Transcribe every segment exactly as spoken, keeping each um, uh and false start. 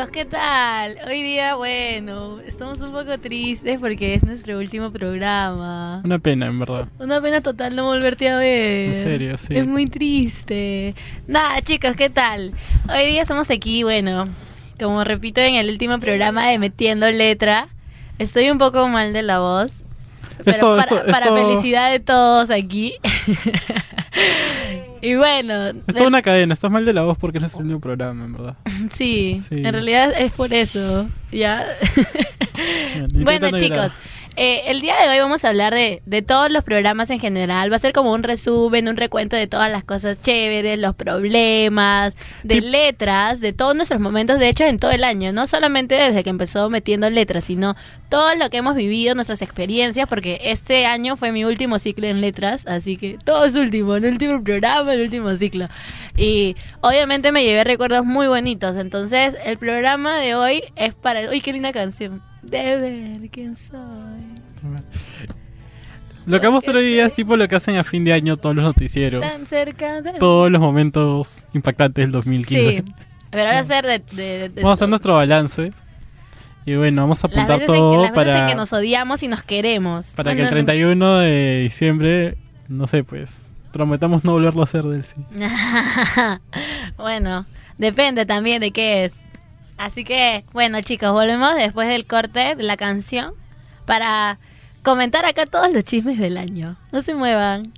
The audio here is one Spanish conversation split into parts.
chicos, ¿qué tal? Hoy día, bueno, estamos un poco tristes porque es nuestro último programa. Una pena, en verdad. Una pena total no volverte a ver. En serio, sí. Es muy triste. Nada, chicos, ¿qué tal? Hoy día estamos aquí, bueno, como repito en el último programa de Metiendo Letra. Estoy un poco mal de la voz. Pero Esto, para, esto, para esto... felicidad de todos aquí. Y bueno, es toda una cadena. Estás mal de la voz porque no es el único programa, en verdad. Sí, sí, en realidad es por eso. ¿Ya? Bueno, no chicos, eh, el día de hoy vamos a hablar de, de todos los programas en general. Va a ser como un resumen, un recuento de todas las cosas chéveres, los problemas, de letras, de todos nuestros momentos, de hecho, en todo el año. No solamente desde que empezó Metiendo Letras, sino todo lo que hemos vivido, nuestras experiencias, porque este año fue mi último ciclo en letras, así que todo es último, el último programa, el último ciclo. Y obviamente me llevé recuerdos muy bonitos. Entonces, el programa de hoy es para... ¡Uy, qué linda canción! De ver quién soy. Lo que vamos a hacer hoy día es tipo lo que hacen a fin de año todos los noticieros. Tan cerca de... Todos los momentos impactantes del dos mil quince. Sí, pero ahora hacer de, de, de Vamos a hacer todo. nuestro balance. Y bueno, vamos a apuntar las veces todo en, las para... veces en que nos odiamos y nos queremos. Para Bueno, que el treinta y uno de diciembre, no sé, pues, prometamos no volverlo a hacer del sí. Bueno, depende también de qué es. Así que, bueno, chicos, volvemos después del corte de la canción para comentar acá todos los chismes del año. No se muevan.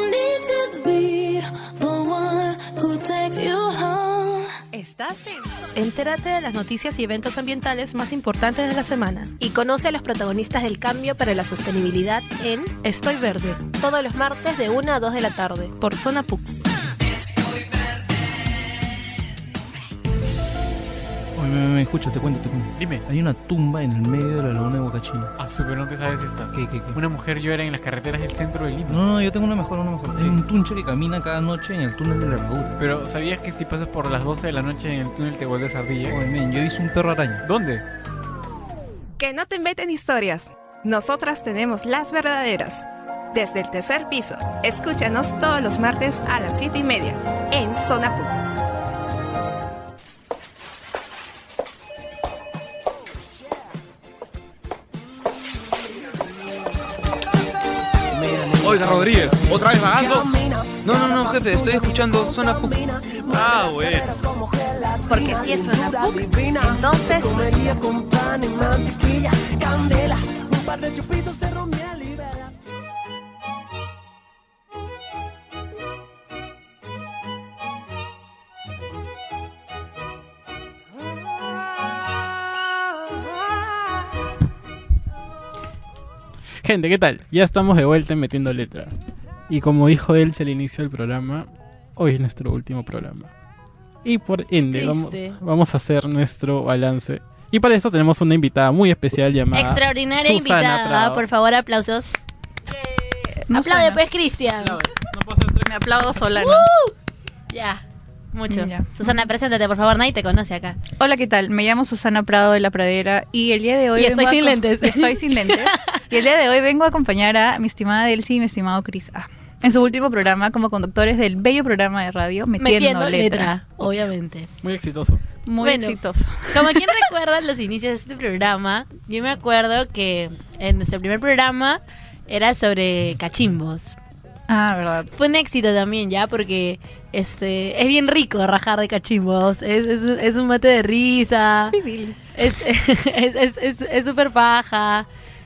Estás en entérate de las noticias y eventos ambientales más importantes de la semana. Y conoce a los protagonistas del cambio para la sostenibilidad en Estoy Verde, todos los martes de una a dos de la tarde. por Zona P U C. Oye, me, me, me escucha, te cuento, te cuento. Dime. Hay una tumba en el medio de la laguna de Huacachina. Ah, súper, no te sabes esta. ¿Qué, qué, qué? Una mujer llora en las carreteras del centro de Lima. No, no, yo tengo una mejor, una mejor. Hay un tunche que camina cada noche en el túnel de la herradura. Pero ¿sabías que si pasas por las doce de la noche en el túnel te vuelves ardilla? Oye, men, yo he visto un perro araña. ¿Dónde? Que no te inventen historias. Nosotras tenemos las verdaderas. Desde el tercer piso. Escúchanos todos los martes a las siete y media en Zona P U C. Oiga, Rodríguez, ¿otra vez vagando? No, no, no, jefe, estoy escuchando Zona P U C. Ah, bueno. Porque si es Zona P U C, entonces... Gente, ¿qué tal? Ya estamos de vuelta en Metiendo Letra. Y como dijo él, se le inició el programa. Hoy es nuestro último programa. Y por ende, vamos, Triste. vamos a hacer nuestro balance. Y para eso tenemos una invitada muy especial llamada Extraordinaria Susana invitada. Prado. Por favor, aplausos. No Aplaude suena. pues, Cristian. No puedo hacer tres. Me aplaudo sola, ¿no? Ya, mucho. Ya. Susana, preséntate, por favor. Nadie te conoce acá. Hola, ¿qué tal? Me llamo Susana Prado de la Pradera y el día de hoy... Y estoy vengo a sin acom- lentes. Estoy sin lentes. Y el día de hoy vengo a acompañar a mi estimada Delcy y mi estimado Cris A. En su último programa como conductores del bello programa de radio Metiendo, Metiendo letra. letra, obviamente. Muy exitoso. Muy Bueno. exitoso. Como quien recuerda los inicios de este programa, yo me acuerdo que en nuestro primer programa era sobre cachimbos. Ah, verdad. Fue un éxito también ya, porque este es bien rico rajar de cachimbos. Es, es, es un mate de risa. Es es es es es súper paja.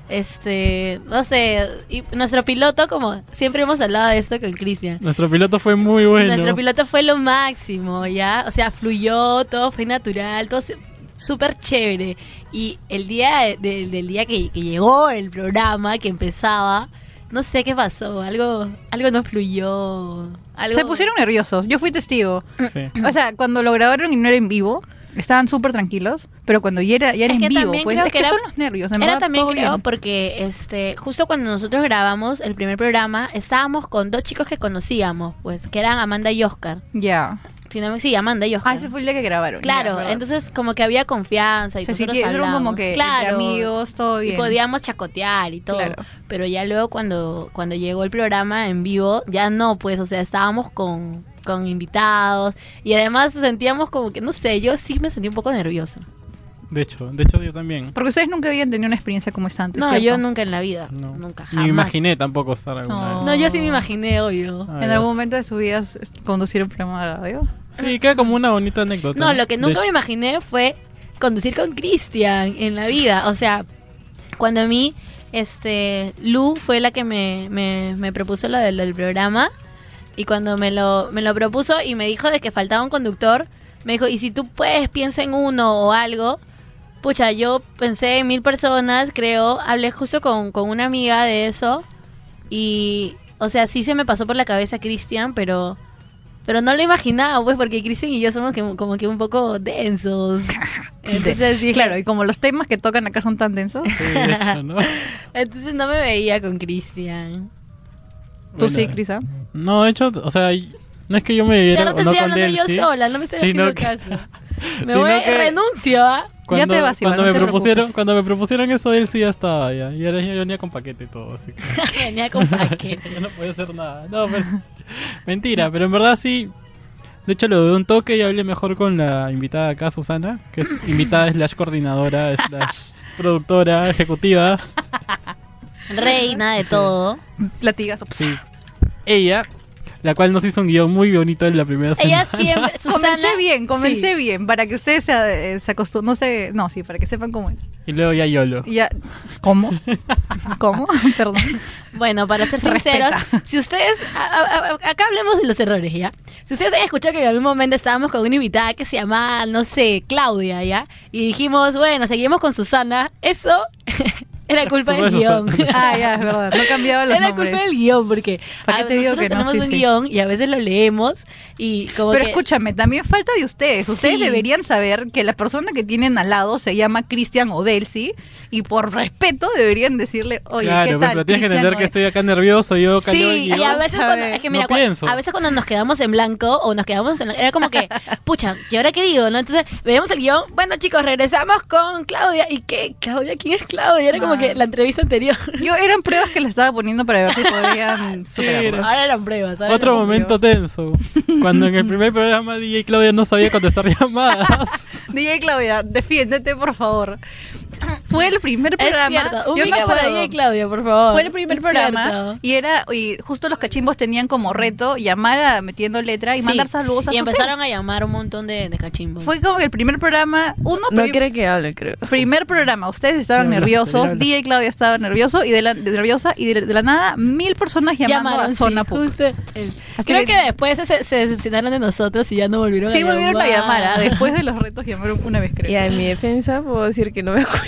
Este, no sé, y nuestro piloto, como siempre hemos hablado de esto con Cristian. Nuestro piloto fue muy bueno. Nuestro piloto fue lo máximo, ¿ya? O sea, fluyó, todo fue natural, todo se- súper chévere. Y el día de- de- del día que, que llegó el programa, que empezaba, no sé qué pasó, algo algo no fluyó. Algo... Se pusieron nerviosos. Yo fui testigo. Sí. O sea, cuando lo grabaron y no era en vivo, estaban súper tranquilos. Pero cuando ya era, ya era Es que en vivo, también pues creo es que que, era- son los nervios. En Era verdad, también todo creo bien. porque este justo cuando nosotros grabamos el primer programa estábamos con dos chicos que conocíamos, pues, que eran Amanda y Oscar. Ya. Si no me sí, Amanda y Oscar. Ah, ese fue el día que grabaron. Claro, ya, verdad. entonces como que había confianza y O sea, sí, nosotros que fueron hablamos. como que claro, entre amigos, todo y bien. podíamos chacotear y todo. Claro. Pero ya luego cuando cuando llegó el programa en vivo, ya no, pues, o sea, estábamos con con invitados y además sentíamos como que no sé, yo sí me sentí un poco nerviosa. De hecho, de hecho yo también. Porque ustedes nunca habían tenido una experiencia como esta antes, No, ¿cierto? yo nunca en la vida, No. nunca Ni jamás. me imaginé tampoco estar alguna No. vez. No, yo sí me imaginé, obvio. Ah, ¿En ya. algún momento de su vida s- conducir un programa de radio? Sí, queda como una bonita anécdota. No, lo que De nunca hecho. me imaginé fue conducir con Cristian en la vida. O sea, cuando a mí, este, Lu fue la que me, me, me propuso lo del, del programa. Y cuando me lo, me lo propuso y me dijo de que faltaba un conductor, me dijo, y si tú puedes, piensa en uno o algo. Pucha, yo pensé en mil personas, creo. Hablé justo con, con una amiga de eso. Y, o sea, sí se me pasó por la cabeza Cristian, pero... Pero no lo imaginaba, pues, porque Cristian y yo somos que- como que un poco densos. Entonces dije, Claro, y como los temas que tocan acá son tan densos, Sí, de hecho, ¿no? entonces no me veía con Cristian. tú Bueno, sí, Crisa. No, de hecho, o sea, no es que yo me O viera sea, no te o no estoy con hablando yo Delcy, sola, no me estoy sino haciendo que- caso. Me sino voy, que- renuncio, ¿ah? Cuando, Ya te vas, Iván, cuando no me te propusieron, preocupes. cuando me propusieron eso de él sí ya estaba ya. Y ahora ya venía con paquete y todo, así que Venía con paquete. ya no podía hacer nada. No, pero, mentira, pero en verdad sí. De hecho, le doy un toque y hablé mejor con la invitada acá, Susana, que es invitada slash coordinadora slash productora ejecutiva. Reina de todo. Latigazo. Sí. Ella la cual nos hizo un guión muy bonito en la primera semana. Ella siempre, Susana, Comencé bien, comencé sí. bien, para que ustedes se, eh, se acostumbren, no sé, no, sí, para que sepan cómo es. Y luego ya YOLO. Y ya, ¿cómo? ¿Cómo? Perdón. Bueno, para ser sinceros, Respeta. si ustedes, a- a- a- acá hablemos de los errores, ¿ya? Si ustedes han escuchado que en algún momento estábamos con una invitada que se llamaba, no sé, Claudia, ¿ya? Y dijimos, bueno, seguimos con Susana, eso era culpa Culpa del de guión. Susana. Ah, ya, es verdad, no cambiaba los Era nombres. culpa del guión, porque ¿Para qué a- te digo nosotros que no? tenemos Sí, un sí. guión y a veces lo leemos y como Pero que... escúchame, también falta de ustedes. Ustedes Sí. deberían saber que la persona que tienen al lado se llama Cristian o Delcy y por respeto deberían decirle, oye, Claro, ¿qué pero, tal? pero tienes que Cristian entender o que Del-?" estoy acá nervioso, yo Sí, caleo el y guión. a veces sabe. cuando, es que mira, No cua- pienso. a veces cuando nos quedamos en blanco o nos quedamos en era como que, pucha, ¿y ahora qué digo? ¿No? Entonces veíamos el guión, bueno chicos, regresamos con Claudia. ¿Y qué? ¿Claudia? ¿Quién es Claudia? Era como Ah. que la entrevista anterior. Yo eran pruebas que le estaba poniendo para ver si podían superarlo. Era. Ahora eran pruebas. ahora Otro eran momento tenso, cuando en el primer programa D J Claudia no sabía contestar llamadas. D J Claudia, defiéndete por favor. Fue el primer pruebas. programa. Es cierto, yo me ubica por acuerdo. ahí, Claudia, por favor. Fue el primer Es programa cierto. y era y justo los cachimbos tenían como reto llamar a, metiendo letra y Sí, mandar saludos a y su empezaron a llamar un montón de, de cachimbos. Fue como que el primer programa, uno No pri- quiere que hable, creo. primer programa, ustedes estaban Ya hablaste, nerviosos, ya hablaste. D J Claudia estaba nervioso y de la, de- nerviosa y de, de la nada mil personas llamando Llamaron, a Zona sí, Puc. justo, eh, Así Creo que- que después se, se decepcionaron de nosotros y ya no volvieron Sí, a volvieron a llamar. llamar, ¿ah? Después de los retos llamaron una vez, creo. Y en mi defensa puedo decir que no me acuerdo.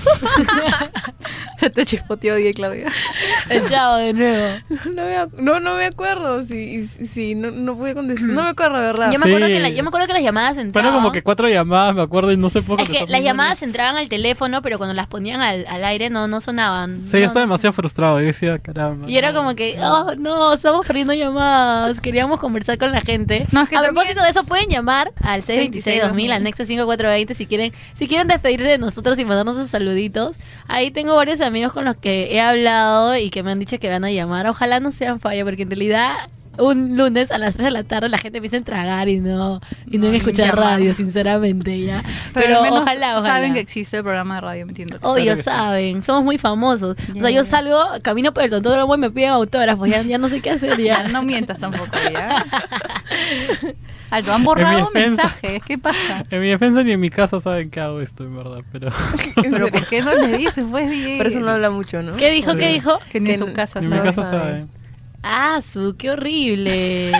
Se te chispoteó D J Claudia. El chavo de nuevo. No me, ac- no, no me acuerdo. Si, si, si no, no pude contestar. No me acuerdo, de verdad. Yo me, acuerdo Sí. que la- yo me acuerdo que las llamadas entraban. Fueron como que cuatro llamadas, me acuerdo, y no sé por Es que las llamadas entraban al teléfono, pero cuando las ponían al, al aire no, no sonaban. Sí, no, yo estaba no demasiado frustrado. Yo decía, caramba. Y era como que, oh no, estamos perdiendo llamadas. Queríamos conversar con la gente. No, es que a también- propósito de eso, pueden llamar al seis dos seis dos mil, anexo cinco cuatro dos cero, si quieren, si quieren despedirse de nosotros y mandarnos sus saluditos. Ahí tengo varios amigos con los que he hablado y que me han dicho que van a llamar. Ojalá no sean falla, porque en realidad un lunes a las tres de la tarde la gente empieza a tragar y no, y no, No, en escuchar llamar. radio, sinceramente, ya. Pero, Pero, al menos ojalá, ojalá. saben que existe el programa de radio, ¿me entiendes? Obvio, Claro que sí. saben, somos muy famosos. O Ya, sea, yo ya. salgo, camino por el tontódromo y me piden autógrafos, ya, ya no sé qué hacer Ya, ya. no mientas tampoco, ¿ya? Alto, han borrado En mi defensa- mensajes, ¿qué pasa? En mi defensa ni en mi casa saben que hago esto, en verdad, pero Pero ¿por qué no le dices, pues, D J? Por eso no habla mucho, ¿no? ¿Qué dijo? ¿Qué Obvio. dijo? Que ni en que su casa. ni en mi ¿sabes? casa saben. saben. Ah, su, qué horrible.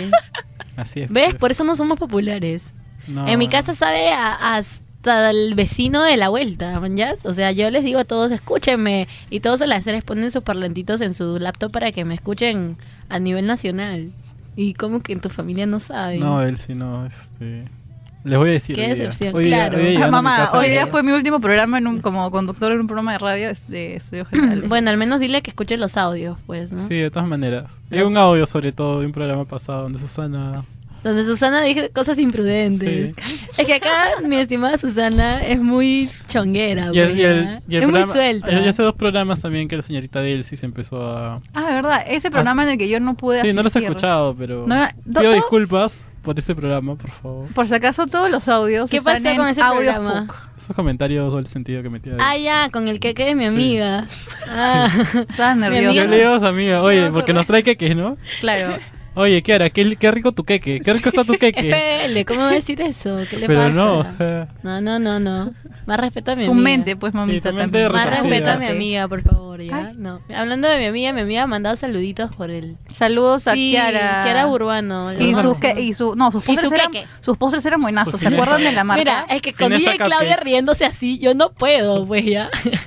Así es. ¿Ves? pues. Por eso no somos populares. No. En mi casa sabe a- hasta el vecino de la vuelta, ¿ya? O sea, yo les digo a todos, escúchenme. Y todos a las tres ponen sus parlantitos en su laptop para que me escuchen a nivel nacional. Y como que en tu familia no saben. No, él sí no, este... Les voy a decir. Qué hoy día. decepción, Hoy día- claro. hoy día Ah, llegando a mi mamá, casa, hoy le- día fue mi último programa en un, como conductor en un programa de radio es de estudios generales. Bueno, al menos dile que escuche los audios, pues, ¿no? Sí, de todas maneras. Hay Los- un audio sobre todo de un programa pasado donde Susana... Donde Susana dije cosas imprudentes. Es que acá mi estimada Susana es muy chonguera, Y el, pues, y el- ¿ya? y el es muy programa- suelta. Y hace dos programas también que la señorita Delcy se empezó a... Ah, de verdad, ese programa en el que yo no pude Sí, no los he asistir. escuchado, pero... No, Pido todo- disculpas por ese programa, por favor. Por si acaso todos los audios ¿Qué están pasó en con ese Audios programa? Puc. Esos comentarios doble sentido que metía ahí. Ah, ya, con el queque de mi Sí. amiga. Ah. Estabas Mi nerviosa. Yo amiga- le digo a su amiga, oye, No, porque pero- nos trae queques, ¿no? Claro. Oye, ¿qué hará? ¿Qué, qué rico tu queque? ¿Qué rico está tu queque? F L, ¿cómo va a decir eso? ¿Qué le Pero pasa? no, o sea... No, no, no, no. Más respeto a mi Tu amiga. mente, pues, mamita, tu mente también. Más retorcida. respeto a mi amiga, por favor, ya. Ay. No. Hablando de mi amiga, mi amiga ha mandado saluditos por el... Saludos a Sí, Kiara. Kiara Urbano. Y la sus, máxima. que, y su, no, sus Y postres su eran, queque. sus postres eran buenazos. Sus ¿Se acuerdan de la marca? Mira, es que con Fineza D J Claudia Cupcakes. riéndose así, yo no puedo, pues ya.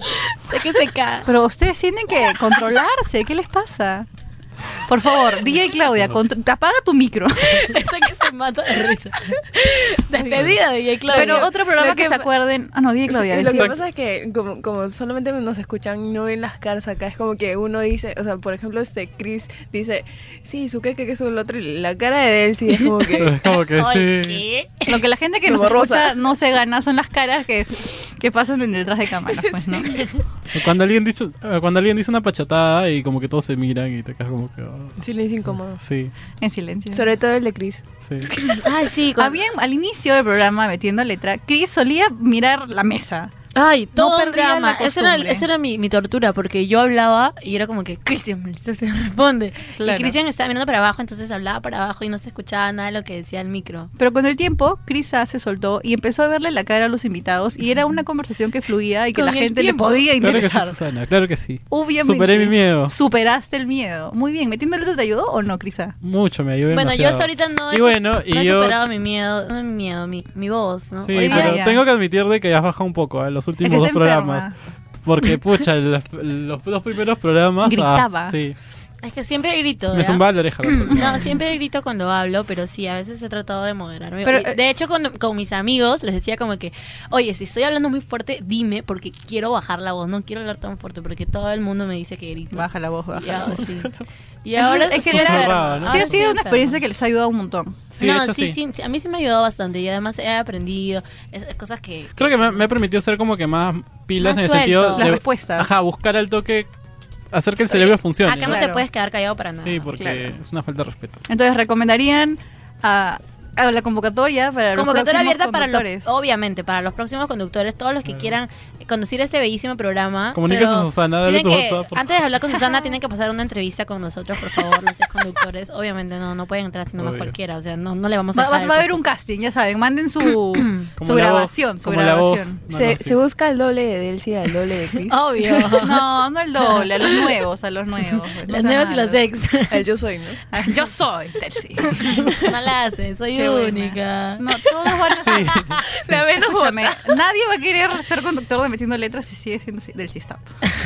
Sé que se cae. Pero ustedes tienen que controlarse. ¿Qué les pasa? Por favor, D J Claudia, contr- apaga tu micro. Sé que se mata de risa. Despedida de D J Claudia. Pero otro programa Lo que, que se pa- acuerden. Ah, no, D J Claudia. Lo que decía. pasa es que como, como solamente nos escuchan, no ven las caras acá, es como que uno dice, o sea, por ejemplo, este Chris dice, sí, su que que es el otro, y la cara de Delcy es como que... Es como que Ay, sí. ¿qué? Lo que la gente que Como nos Rosa. escucha no se gana son las caras que, que pasan en detrás de cámaras, pues, ¿no? Cuando alguien, dice, cuando alguien dice una pachatada y como que todos se miran y te quedas como que... oh, Silencio incómodo. sí, En silencio. Sobre todo el de Chris. sí. Ay, sí. Con... Había al inicio del programa, metiendo letra, Chris solía mirar la mesa. Ay, todo No un perdía drama. la Esa era, costumbre. esa era mi, mi tortura, porque yo hablaba y era como que Cristian, Melissa se responde. Claro. Y Cristian estaba mirando para abajo, entonces hablaba para abajo y no se escuchaba nada de lo que decía el micro. Pero con el tiempo, Crisa se soltó y empezó a verle la cara a los invitados y era una conversación que fluía y que Con la el gente tiempo. le podía Claro que sí, interesar. Susana, claro que sí. Obviamente. Superé mi miedo. Superaste el miedo. Muy bien. ¿Metiendo letras te ayudó o no, Crisa? Mucho me ayudó Bueno, yo demasiado. hasta ahorita no he, Y su- bueno, y no he yo- superado mi miedo, no mi miedo, mi, mi voz, ¿no? Sí, Hoy día- pero Ah, ya. tengo que admitir de que has bajado un poco, ¿eh? Los Es últimos que dos está programas. enferma. Porque, pucha, los, los dos primeros programas... Gritaba. ah, sí, Es que siempre grito, me ¿verdad? zumbaba la oreja. No, siempre grito cuando hablo, pero sí, a veces he tratado de moderarme. Pero, Y, eh, de hecho, con, con mis amigos les decía como que, oye, si estoy hablando muy fuerte, dime, porque quiero bajar la voz, no quiero hablar tan fuerte, porque todo el mundo me dice que grito. Baja la voz, baja Y, la ah, voz. sí. Y ahora Entonces, es que sí, era- Susurraba, ¿no? Sí ahora ha sido estoy una experiencia enferma. que les ha ayudado un montón. Sí, de no, hecho, sí, sí. sí, sí, a mí sí me ha ayudado bastante y además he aprendido es- es cosas que... Creo que me, me ha permitido ser como que más pilas Más en el suelto. sentido Las de... respuestas. Ajá, buscar al toque, hacer que el cerebro funcione. Acá ¿no? no Claro. te puedes quedar callado para nada. Sí, porque Claro. es una falta de respeto. Entonces, ¿recomendarían a, a la convocatoria para los Convocatoria próximos abierta para los, conductores? obviamente, para los próximos conductores, todos los que Claro. quieran conducir este bellísimo programa. Comuníquese pero a Susana, dale tienen tu que- WhatsApp, por Antes de hablar con Susana, tienen que pasar una entrevista con nosotros, por favor, los ex conductores. Obviamente no, no pueden entrar sino más Obvio. cualquiera, o sea, no, no le vamos a Va, va- dejar va a el haber un puesto. casting, ya saben. Manden su, Como su la grabación. voz, su como la voz. grabación. No, se, no, sí. se busca el doble de Delcy al doble de Chris. Obvio. No, no el doble, a los nuevos, a los nuevos. pues, no Las sean nuevas y malos. los ex. Al yo soy, ¿no? Ah, Yo soy Telsi. No la hacen, soy Qué buena. única. No, todos van a ser. Sí. La menos Escúchame, nadie va a querer ser conductor de Metiendo Letras si sigue siendo del Sistap.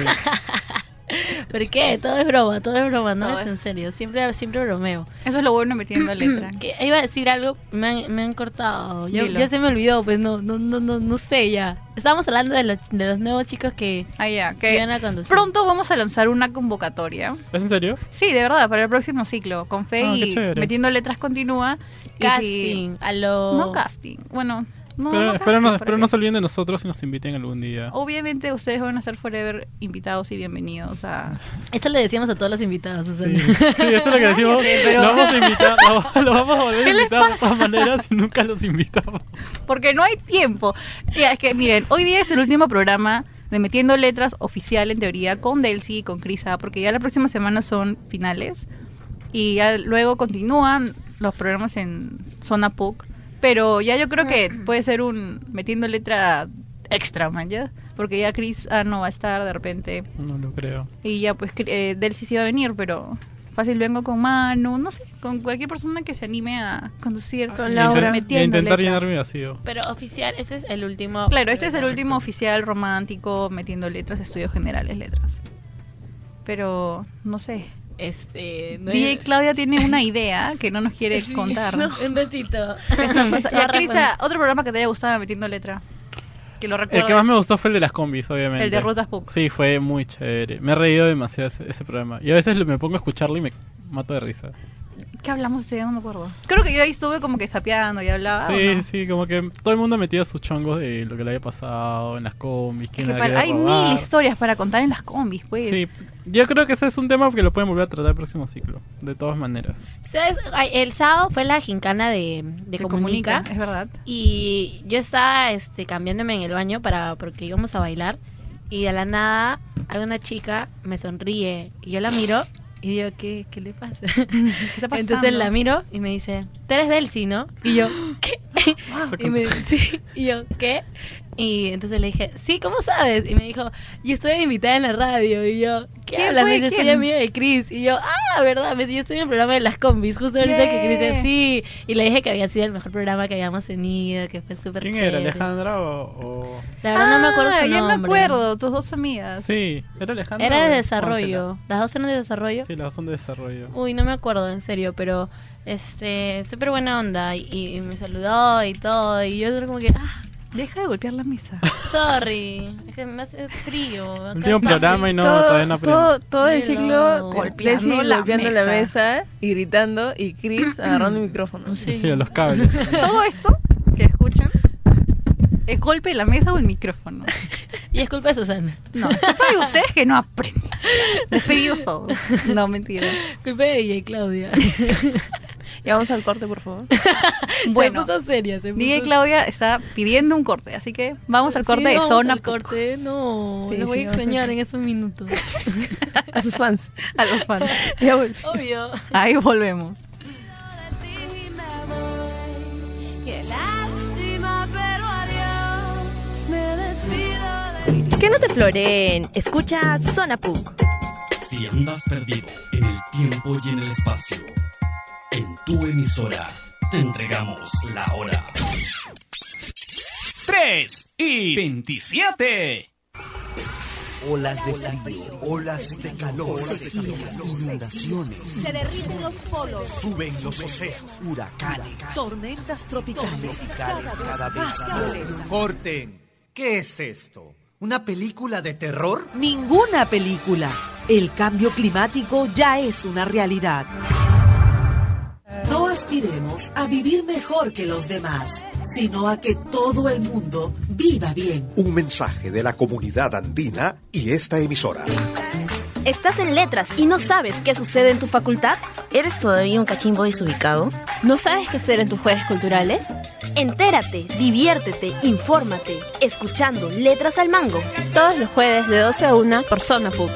¿Por qué? Todo es broma, todo es broma, no Todo es es- en serio. Siempre, siempre bromeo. Eso es lo bueno de Metiendo Letras. Que iba a decir algo, me han, me han cortado. Ya, Dilo. ya se me olvidó, pues no, no, no, no, no sé ya. Estábamos hablando de los, de los nuevos chicos que, Ah, ya, que que van a conducir. pronto vamos a lanzar una convocatoria. ¿Es en serio? Sí, de verdad, para el próximo ciclo. Con fe Ah, qué y chévere. Metiendo Letras continúa. Y Casting, si- a lo... No casting. Bueno, no, pero no espero, casting, no, ¿para espero qué? no se olviden de nosotros y nos inviten algún día. Obviamente ustedes van a ser forever invitados y bienvenidos a... Eso le decíamos a todos los invitados, Sí, Susana. sí, eso es lo que decimos. pero- Lo vamos a invitar, lo, lo vamos a volver a ¿Qué les invitar de todas maneras y nunca los invitamos. Porque no hay tiempo. Ya, es que miren, hoy día es el último programa de Metiendo Letras oficial en teoría con Delcy y con Crisa, porque ya la próxima semana son finales y ya luego continúan los programas en Zona P U C, pero ya yo creo que puede ser un Metiendo Letra extra, man, ya, porque ya Cris ah, no va a estar de repente No lo creo. y ya pues Cri- eh, Delcy sí va a venir, pero fácil vengo con Manu, no sé, con cualquier persona que se anime a conducir Con Y Laura. inten- y Metiendo intentar Letras. llenar mi vacío. Pero oficial, ese es el último. Claro, este es el último oficial romántico Metiendo Letras, Estudios Generales Letras. Pero, no sé. Este. No D J es- Claudia tiene una idea que no nos quiere contar. Un ratito. ¿Qué está pasando? Estaba Ya, Crisa, otro programa que te haya gustado Metiendo Letra. Que lo El recuerdo. que más me gustó fue el de las combis, obviamente. El de Rutas P U C. Sí, fue muy chévere. Me he reído demasiado ese, ese programa. Y a veces me pongo a escucharlo y me mato de risa. ¿Qué hablamos ese día? No me acuerdo. Creo que yo ahí estuve como que sapeando y hablaba. ¿o Sí, no? sí, como que todo el mundo metía sus chongos de lo que le había pasado en las combis, Es quién que la para- quería hay robar. mil historias para contar en las combis, pues. Sí, yo creo que ese es un tema que lo pueden volver a tratar el próximo ciclo, de todas maneras. ¿Sabes? Ay, el sábado fue la gincana de, de Que Comunica. es verdad. Y yo estaba este, cambiándome en el baño para porque íbamos a bailar. Y de la nada hay una chica, me sonríe. Y yo la miro y digo, ¿qué, qué le pasa? ¿Qué está pasando? Entonces la miro y me dice, tú eres Delcy, ¿no? Y yo, ¿qué? y, me, sí, y yo, ¿qué? Y entonces le dije, sí, ¿cómo sabes? Y me dijo, yo estoy invitada en la radio. Y yo, ¿qué ¿Quién hablas? fue? Me dice, soy ¿Quién? amiga de Chris. Y yo, ah, ¿verdad? Me dice, yo estoy en el programa de las combis. Justo ahorita Yeah. que Chris dice, sí. Y le dije que había sido el mejor programa que habíamos tenido, que fue súper ¿Quién chévere. era? ¿Alejandra o...? o- La verdad no me acuerdo Ah, su ya nombre. me acuerdo, tus dos amigas. Sí, ¿era Alejandra? Era o de Ángela? desarrollo. Las dos eran de desarrollo. Sí, las dos son de desarrollo. Uy, no me acuerdo, en serio, pero este, súper buena onda y, y me saludó y todo y yo era como que, ah, Deja de golpear la mesa. sorry, es que me hace es frío. acá Último está programa y no, todo, todavía no aprendo. todo, todo el Mira. ciclo Golpeando Delcy la golpeando la mesa. mesa y gritando y Chris agarrando el micrófono. Sí. Sí, los cables. Todo esto que escuchan es golpe de la mesa o el micrófono. Y es culpa de Susana. No, es culpa de ustedes que no aprenden. Despedidos todos. No, mentira. Culpa de D J Claudia. Ya vamos al corte, por favor. Bueno, se puso seria, se puso... D J Claudia está pidiendo un corte, así que vamos al corte Sí, de vamos Zona al Puc. corte, no, Sí, los voy sí, a vamos al extrañar corte. en esos minutos. A sus fans. A los fans. Ya vuelvo. Obvio. Ahí volvemos. Qué lástima, pero adiós. Me despido de... Que no te floreen. Escucha Zona Puc. Si andas perdido en el tiempo y en el espacio, en tu emisora te entregamos la hora. tres y veintisiete. Olas de frío, olas de calor, sequía, inundaciones. Se derriten los polos. Suben los océanos, huracanes, Tormentas tropicales. cada vez más violentas. Corten. ¿Qué es esto? ¿Una película de terror? Ninguna película. El cambio climático ya es una realidad. No aspiremos a vivir mejor que los demás, sino a que todo el mundo viva bien. Un mensaje de la comunidad andina y esta emisora. ¿Estás en letras y no sabes qué sucede en tu facultad? ¿Eres todavía un cachimbo desubicado? ¿No sabes qué hacer en tus jueves culturales? Entérate, diviértete, infórmate, escuchando Letras al Mango. Todos los jueves de doce a una por Zona Puc.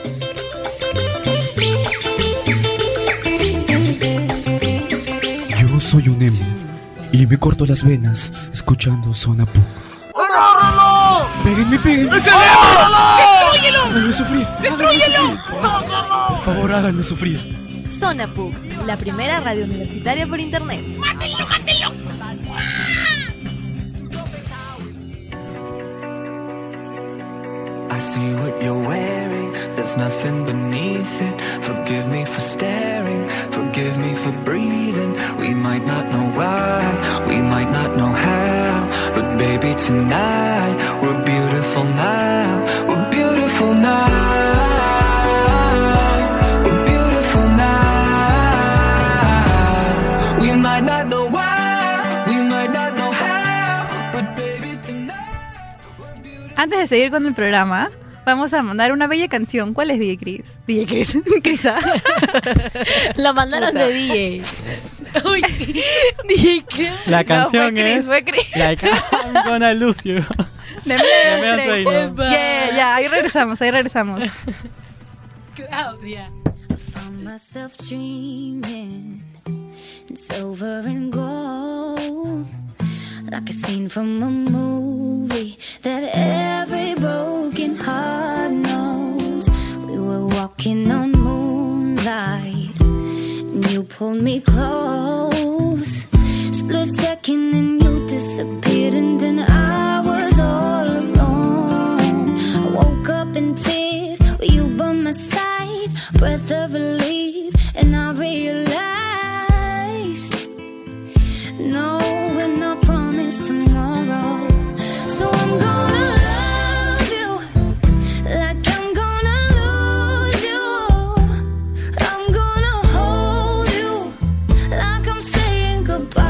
Yo soy un emo y me corto las venas escuchando Zona Puc. ¡Agárralo! ¡Péguenme, péguenme! ¡Es el emo! ¡Destrúyelo! ¡Háganme sufrir! ¡Destrúyelo! Por favor, háganme sufrir. Zona Puc, la primera radio universitaria por internet. ¡Mátenlo, mátenlo! I see what you're wearing, there's nothing beneath it. Forgive me for staring, forgive me for breathing. We might not know why, we might not know how, but baby tonight, we're beautiful now, we're beautiful now, we're beautiful now. We might not know why, we might not know how, but baby tonight. Antes de seguir con el programa, vamos a mandar una bella canción. ¿Cuál es, D J Chris? D J Chris. Crisa. Lo mandaron Puta. de D J. Uy, D J Chris. La canción No, fue Chris, es fue Chris. Like I'm gonna lose you. De Megan Megan Trainor. Trainor. Yeah, ya, ahí regresamos, ahí regresamos. Claudia. Found myself dreaming in silver and gold, like a scene from a movie that every broken heart knows. We were walking on moonlight, and you pulled me close. Split second and you disappeared, and then I was all alone. I woke up in tears with you by my side, breath of relief, and I realized, no, we're not promised tomorrow. So I'm gonna love you like I'm gonna lose you. I'm gonna hold you like I'm saying goodbye.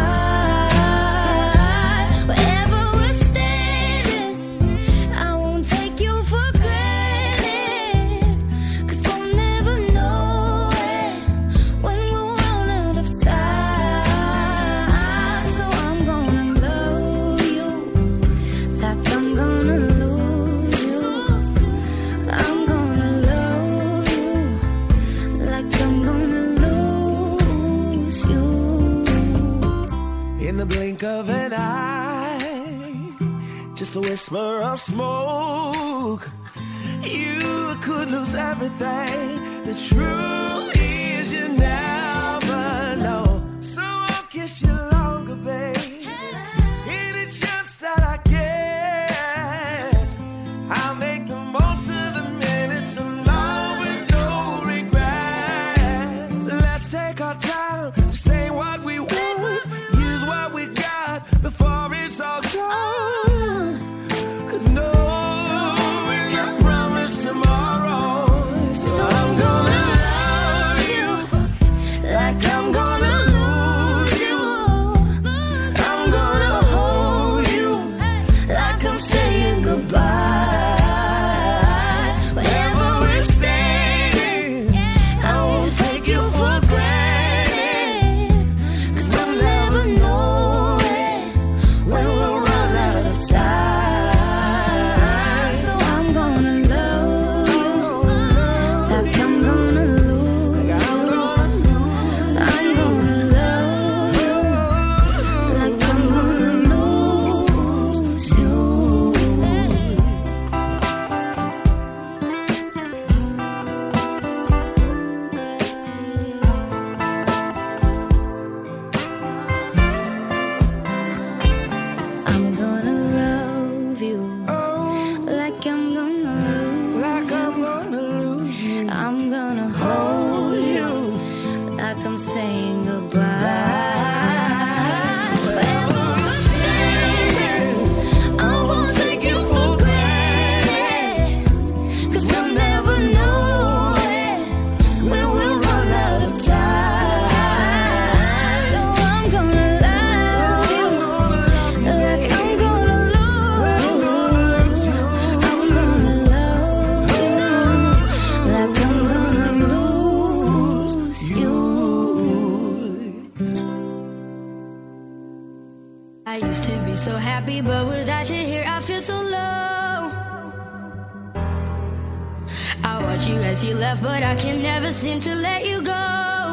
Wherever we're standing, I won't take you for granted, 'cause we'll never know it when we're run out of time. So I'm gonna love you like I'm gonna lose you. I'm gonna love you like I'm gonna lose you. In the blink of an eye, just a whisper of smoke, you could lose everything. The truth is you never know. So I'll kiss you longer, babe. Any chance that I get, I'll make the most of the minutes alone with no regrets. Let's take our time to say what we want, use what we got before it's all gone. 'Cause no, we're not promised tomorrow. So I'm gonna love you like I'm gonna lose you. I'm gonna hold you like I'm saying goodbye. Wherever we're standing, I won't take you for granted, saying goodbye. Wherever we're standing, I won't take you for granted, 'cause we'll never know it when we'll run out of time. So I'm gonna love you like I'm gonna lose you. I'm gonna love you like I'm gonna lose you. I used to be so happy, but without you here, I feel so low. I watch you as you left, but I can never seem to let you go.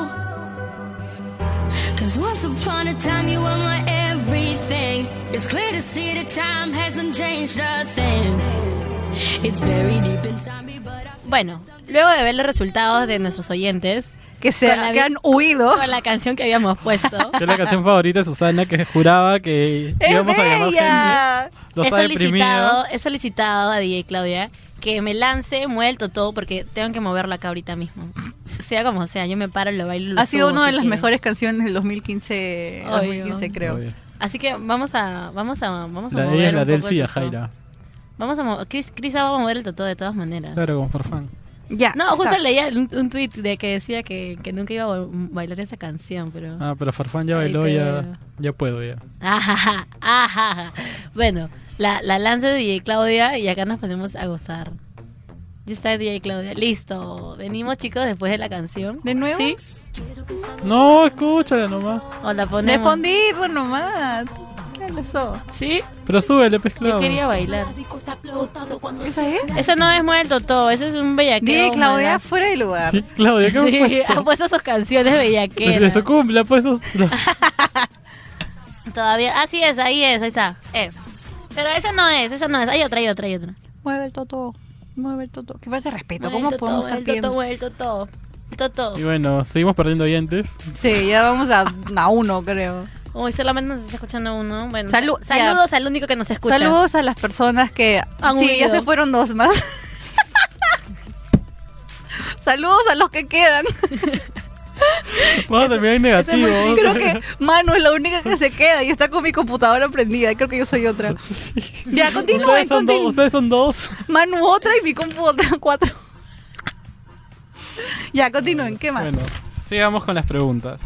'Cause once upon a time, you were my everything. It's clear to see that time hasn't changed a thing. It's very deep inside me, but I Bueno, luego de ver los resultados de nuestros oyentes, que se con la que vi- han huido con la canción que habíamos puesto, Que es la canción favorita de Susana, que juraba que ¡Es íbamos a llamar bella! gente. Los he ha deprimido. solicitado, he solicitado a D J Claudia que me lance Mueve el Totó porque tengo que moverlo acá ahorita mismo. Sea como sea, yo me paro, lo bailo, lo ha sido subo, una de si las quieren. mejores canciones del dos mil quince, Obvio. dos mil quince creo. Obvio. Así que vamos a vamos a vamos a La, mover ella es la un poco Delcy y el a Totó. Jaira. Vamos a mover, Cris, Cris va a mover el Totó de todas maneras. Claro, con Farfán. Ya. No, justo está. leía un, un tweet de que decía que, que nunca iba a vol- bailar esa canción, pero Ah, pero Farfán ya Ahí bailó, te ya, veo. ya puedo ya. Ajaja, ajaja. Bueno, la, la lanza de D J Claudia y acá nos ponemos a gozar. Ya está D J Claudia. Listo. Venimos, chicos, después de la canción. ¿De nuevo? ¿Sí? No, escúchala nomás. O la De ponemos. fondirlo nomás. ¿Qué hablas eso? ¿Sí? Pero súbele, pues, Yo claro. quería bailar. ¿Esa es? Eso no es Mueve el Totó, eso es un bellaqueo. D J Claudia humana. fuera de lugar. Sí, Claudia, ¿qué Sí, me puesto? ha puesto sus canciones Desde bellaqueras. su cumple, pues esos. Todavía. Así es, ahí es, ahí está. Eh. Pero esa no es, esa no es. Hay otra, hay otra, hay otra. Mueve el toto. Mueve el toto. Qué falta de respeto. Mueve ¿Cómo el podemos Totó, estar el pidiendo? Totó, mueve el Totó. El Totó. Y bueno, seguimos perdiendo oyentes. Sí, ya vamos a, a uno, creo. Uy, solamente nos está escuchando uno. Bueno, Salu- saludos al único que nos escucha. Saludos a las personas que... Han sí, huido. ya se fueron dos más. Saludos a los que quedan. Vamos a terminar en negativo. Creo que Manu es la única que se queda y está con mi computadora prendida. Creo que yo soy otra. Ya, continúen, Ustedes son, do- continúen. ustedes son dos. Manu otra y mi compu otra, cuatro. Ya, continúen. ¿Qué más? Bueno, sigamos con las preguntas.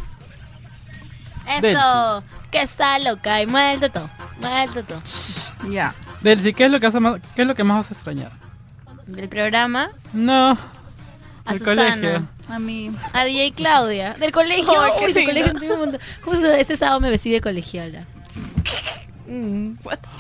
Eso, que está loca y mueve el Totó. Mueve el Totó. Ya. Delcy, ¿qué es lo que hace más, qué es lo que más vas a extrañar? Del programa No. a del Susana. colegio. A mí. A D J Claudia. Del colegio. Ay, qué Uy, del lindo. colegio tengo un montón. Justo este sábado me vestí de colegiala. Mm.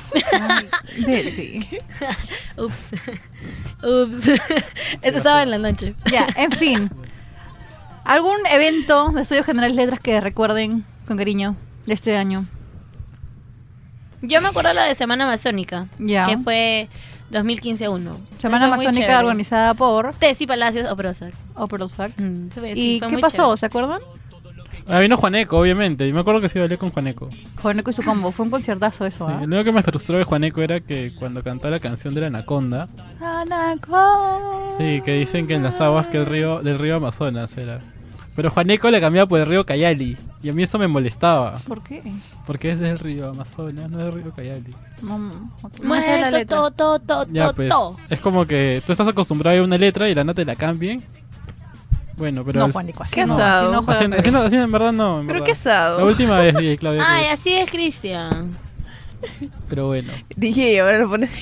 Sí. Ups. Ups. Este sábado en la noche. Ya, en fin. ¿Algún evento de Estudios Generales Letras que recuerden con cariño de este año? Yo me acuerdo la de Semana Amazónica. Ya. Que fue dos mil quince uno. Semana Fue muy Amazónica chévere. organizada por Tessy Palacios o Prozac. o Prozac. Mm, sí, ¿Y fue qué muy pasó? chévere. ¿Se acuerdan? Ah, vino Juaneco, obviamente. Y me acuerdo que sí bailé con Juaneco. Juaneco y su combo. Fue un conciertazo eso, Sí, ¿ah? lo único que me frustró de Juaneco era que cuando cantó la canción de la Anaconda, Anaconda. sí, que dicen que en las aguas que el río, del río Amazonas era. Pero Juaneco le cambiaba por el río Cayali. Y a mí eso me molestaba. ¿Por qué? Porque es del río Amazonas, no es del río Cayali. No, no, no sé la Muerto, letra. to, to, to, Ya to, pues, to. es como que tú estás acostumbrado a una letra y la nota te la cambien. Bueno, pero... No, al- Juaneco, así Qué no, asado. así no juega así, Perú. así no- así en verdad no. en Pero verdad. qué asado. La última vez dije, Claudia. Ay, que- así es, Cristian. Pero bueno. Dije, ahora lo pones.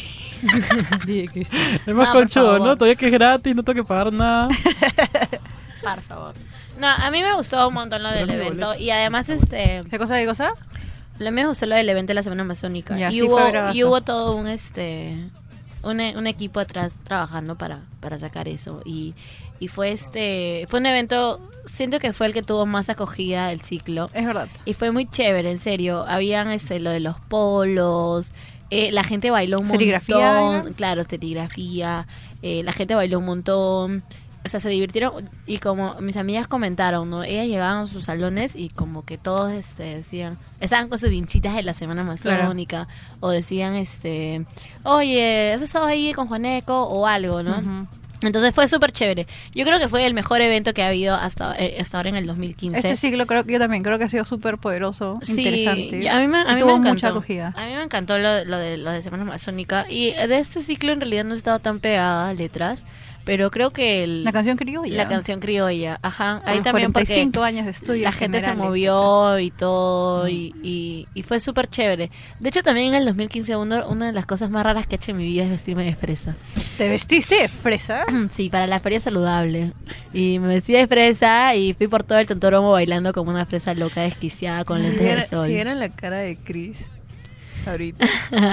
Es más No, por conchudo, favor. ¿no? Todavía que es gratis, no tengo que pagar nada. Por favor. No, a mí me gustó un montón lo del Pero mi evento. boleto. Y además, este. ¿Qué cosa, qué cosa? Lo mí me gustó lo del evento de la Semana Amazónica. Ya, y, sí, hubo, fue bravazo. y hubo todo un este un, e- un equipo atrás trabajando para, para sacar eso. Y, y fue este fue un evento, siento que fue el que tuvo más acogida del ciclo. Es verdad. Y fue muy chévere, en serio. Habían este, lo de los polos. Eh, la gente bailó un ¿Serigrafía, montón. ¿no? Claro, serigrafía. Eh, la gente bailó un montón. O sea, se divirtieron. Y como mis amigas comentaron, ¿no? Ellas llegaban a sus salones y como que todos este, decían... Estaban con sus vinchitas de la Semana Amazónica. O decían, este... Oye, ¿has estado ahí con Juaneco? O algo, ¿no? Ujú. Entonces fue súper chévere. Yo creo que fue el mejor evento que ha habido hasta, eh, hasta ahora en el dos mil quince. Este ciclo creo que yo también creo que ha sido súper poderoso, Sí, interesante. a mí me, a y mí tuvo me encantó. mucha acogida. A mí me encantó lo, lo de lo de Semana Amazónica. Y de este ciclo en realidad no he estado tan pegada a letras, pero creo que el, La canción criolla. la canción criolla, ajá, ahí Los también cuarenta y porque cinco años de estudios la gente se generales, movió y todo y, y, y fue súper chévere. De hecho también en el dos mil quince uno, una de las cosas más raras que he hecho en mi vida es vestirme de fresa. ¿Te vestiste de fresa? Sí, para la feria saludable. Y me vestí de fresa y fui por todo el Tontoromo bailando como una fresa loca desquiciada con Si lentes de viera- sol. Si vieran la cara de Chris ahorita.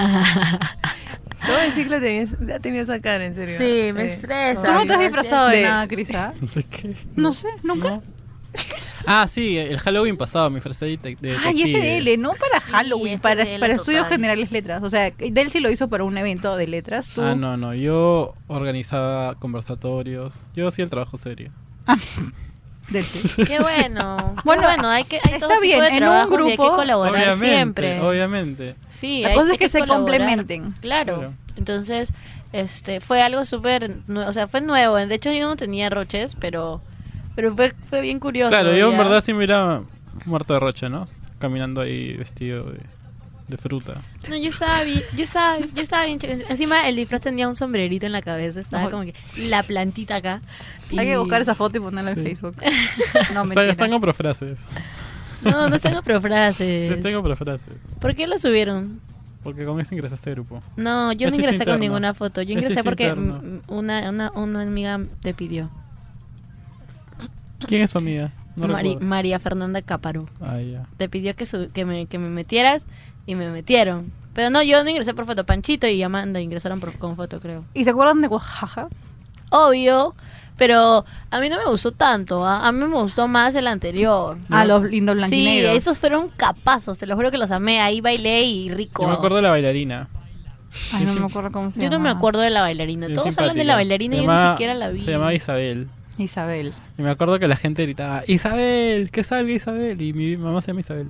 Todo el ciclo tenía, ha tenido esa cara, en serio. Sí, me estresa. ¿Tú no te has de- disfrazado de, de- nada, Crisa? ¿De qué? No sé, nunca. Ah, sí, el Halloween pasado, mi frase de, de Ay, detective. F D L, no para Halloween, para, F D L para estudios total. generales letras. O sea, Delcy lo hizo para un evento de letras. Tú. Ah, no, no, yo organizaba conversatorios. Yo hacía el trabajo serio. Delcy. Qué bueno. Qué Bueno, bueno, hay que hay está todo tipo bien, de en un trabajos y hay que grupo- colaborar Obviamente, siempre. obviamente. Sí, La hay, cosa es hay que se colaborar. complementen. Claro. Claro. Entonces, este, fue algo súper, nue- o sea, fue nuevo. De hecho, yo no tenía roches, pero, pero fue, fue bien curioso. Claro, yo en ya. verdad sí me hubiera muerto de rocha, ¿no? Caminando ahí vestido de, de fruta. No, yo estaba bien, yo estaba, yo estaba bien chévere. Encima el disfraz tenía un sombrerito en la cabeza, estaba Ojo. como que la plantita acá. Hay que Y- buscar esa foto y ponerla en Sí. Facebook. No, Están, mentira. están con profrases. No, no tengo profrases. Sí, tengo profrases. ¿Por qué lo subieron? Porque con eso ingresaste al grupo. No, yo Es no chiste ingresé con interno. ninguna foto. Yo Es ingresé chiste porque interno. mm, una, una, una amiga te pidió. ¿Quién es su amiga? No Mari- recuerdo. María Fernanda Cáparo. Ah, ya. Te pidió que, su- que, me, que me metieras y me metieron. Pero no, yo no ingresé por foto. Panchito y Amanda ingresaron por, con foto, creo. ¿Y se acuerdan de Oaxaca? Obvio, pero a mí no me gustó tanto. ¿ah? A mí me gustó más el anterior. Ah, los lindos Sí, blanquinegros. esos fueron capazos. Te lo juro que los amé. Ahí bailé y rico. Yo me acuerdo de la bailarina. Ay, no me acuerdo cómo se Yo no me llamaba. acuerdo de la bailarina. Bien Todos hablan de simpática. la bailarina y Se yo ni llamaba- siquiera la vi. Se llamaba Isabel. Isabel. Y me acuerdo que la gente gritaba, Isabel, que salga Isabel. Y mi mamá se llama Isabel.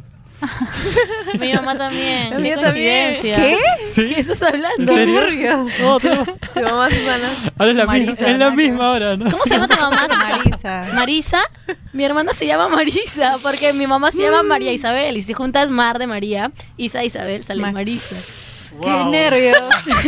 Mi mamá también. La Qué mía también. coincidencia. ¿Qué? ¿Sí? ¿Qué estás hablando? ¿En serio? Burrios. Oh, tenemos- Tu mamá Susana. Ahora es la Marisa, misma, es la nada que misma ahora, ¿no? ¿Cómo se llama tu mamá? Marisa. Marisa. Mi hermana se llama Marisa porque mi mamá se llama María Isabel y si juntas Mar de María, Isa Isabel sale Mar- Marisa. ¡Qué Wow. nervios!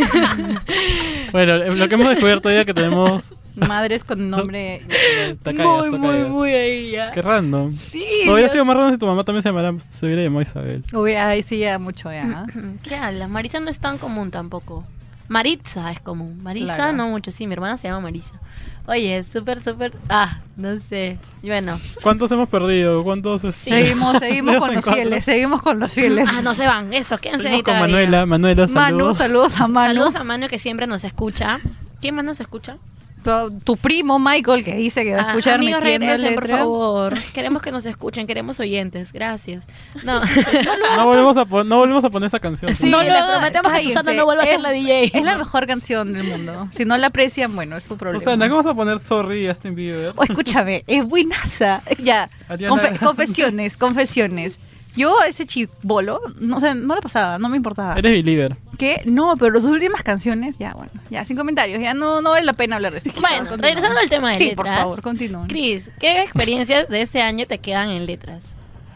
Bueno, lo que hemos descubierto ya que tenemos... Madres con nombre... Tacayas, Muy, muy, tacayas. muy ahí ya. Qué random. Sí. No hubiera Dios. sido más random si tu mamá también se, llamara, se hubiera llamado Isabel. Uy, ahí sí ya mucho ya. ¿Qué hablas? Marisa no es tan común tampoco. Maritza es común. Marisa Claro. no mucho. Sí, mi hermana se llama Marisa. Oye, es súper, súper... Ah, no sé. Y bueno. ¿Cuántos hemos perdido? ¿Cuántos? este, Seguimos, seguimos con los encuentros? fieles, seguimos con los fieles. Ah, no se van. Eso, quédense ahí Seguimos con todavía. Manuela. Manuela, Manu, saludos. saludos a Manu. Saludos a Manu que siempre nos escucha. ¿Quién más nos escucha? Tu, tu primo Michael que dice que va a Ah, escuchar amigos, metiendo regresen, por letra. favor. Queremos que nos escuchen, queremos oyentes. Gracias. No, No volvemos, a pon- no volvemos a poner esa canción. Sí, No, le no, prometemos que cállense. Susana no vuelva a ser la D J. Es la mejor canción del mundo. Si no la aprecian, bueno, es su problema. Susana, ¿cómo vas a poner Sorry a Justin Bieber? Oh, escúchame, es buenaza. Ya, Ariana- confe- confesiones, confesiones. Yo a ese chibolo, no, o sea, no le pasaba, no me importaba. Eres believer. ¿Qué? No, pero sus últimas canciones, ya, bueno, ya, sin comentarios, ya no, no vale la pena hablar de esto. Bueno, Continúa. regresando al tema de sí, letras. por favor, continúen. Cris, ¿qué experiencias de este año te quedan en letras?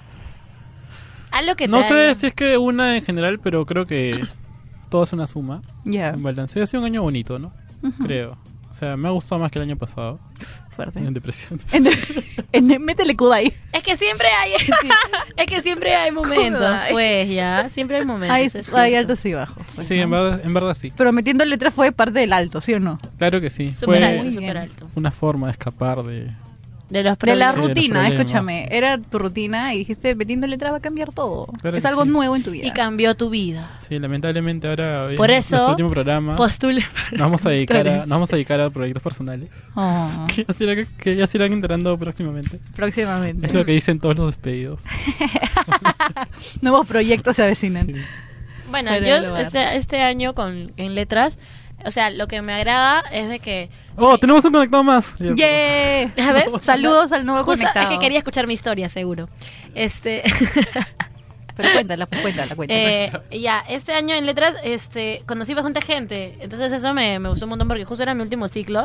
Algo que No te sé haya- si es que una en general, pero creo que todo es una suma. Ya. Un balance. Ha sido un año bonito, ¿no? Ujú. Creo. O sea, me ha gustado más que el año pasado. Fuerte. En depresión. En- en- métele Kudai. Es que siempre hay, sí, es que siempre hay momentos, Kudai. pues ya, siempre hay momentos. Hay, es hay cierto. altos y bajos. pues, Sí, ¿no? en verdad, en verdad sí. Pero metiendo letras fue parte del alto, ¿sí o no? Claro que sí. Súper Fue alto, Muy súper bien. alto. una forma de escapar de... De los De la problemas. Sí, de los rutina, problemas. escúchame. Era tu rutina y dijiste, metiendo letras va a cambiar todo. Claro es que algo sí. nuevo en tu vida. Y cambió tu vida. Sí, lamentablemente ahora Por es eso, nuestro último programa. Postule Nos vamos a dedicar a, directores. nos vamos a dedicar a proyectos personales. Oh, Que ya se irán, que ya se irán enterando próximamente. próximamente. Es lo que dicen todos los despedidos. Nuevos proyectos se avecinan. Sí. Bueno, Fuera yo del lugar. este, este año con en letras, o sea, lo que me agrada es de que Oh, tenemos un conectado más. Ya, ¡Yeah! ¿Ya ves? Saludos al nuevo Justo conectado. es que quería escuchar mi historia, seguro. Este Pero cuéntala, pues cuéntala, cuéntala. Eh, ya, este año en letras este, conocí bastante gente. Entonces eso me, me gustó un montón porque justo era mi último ciclo.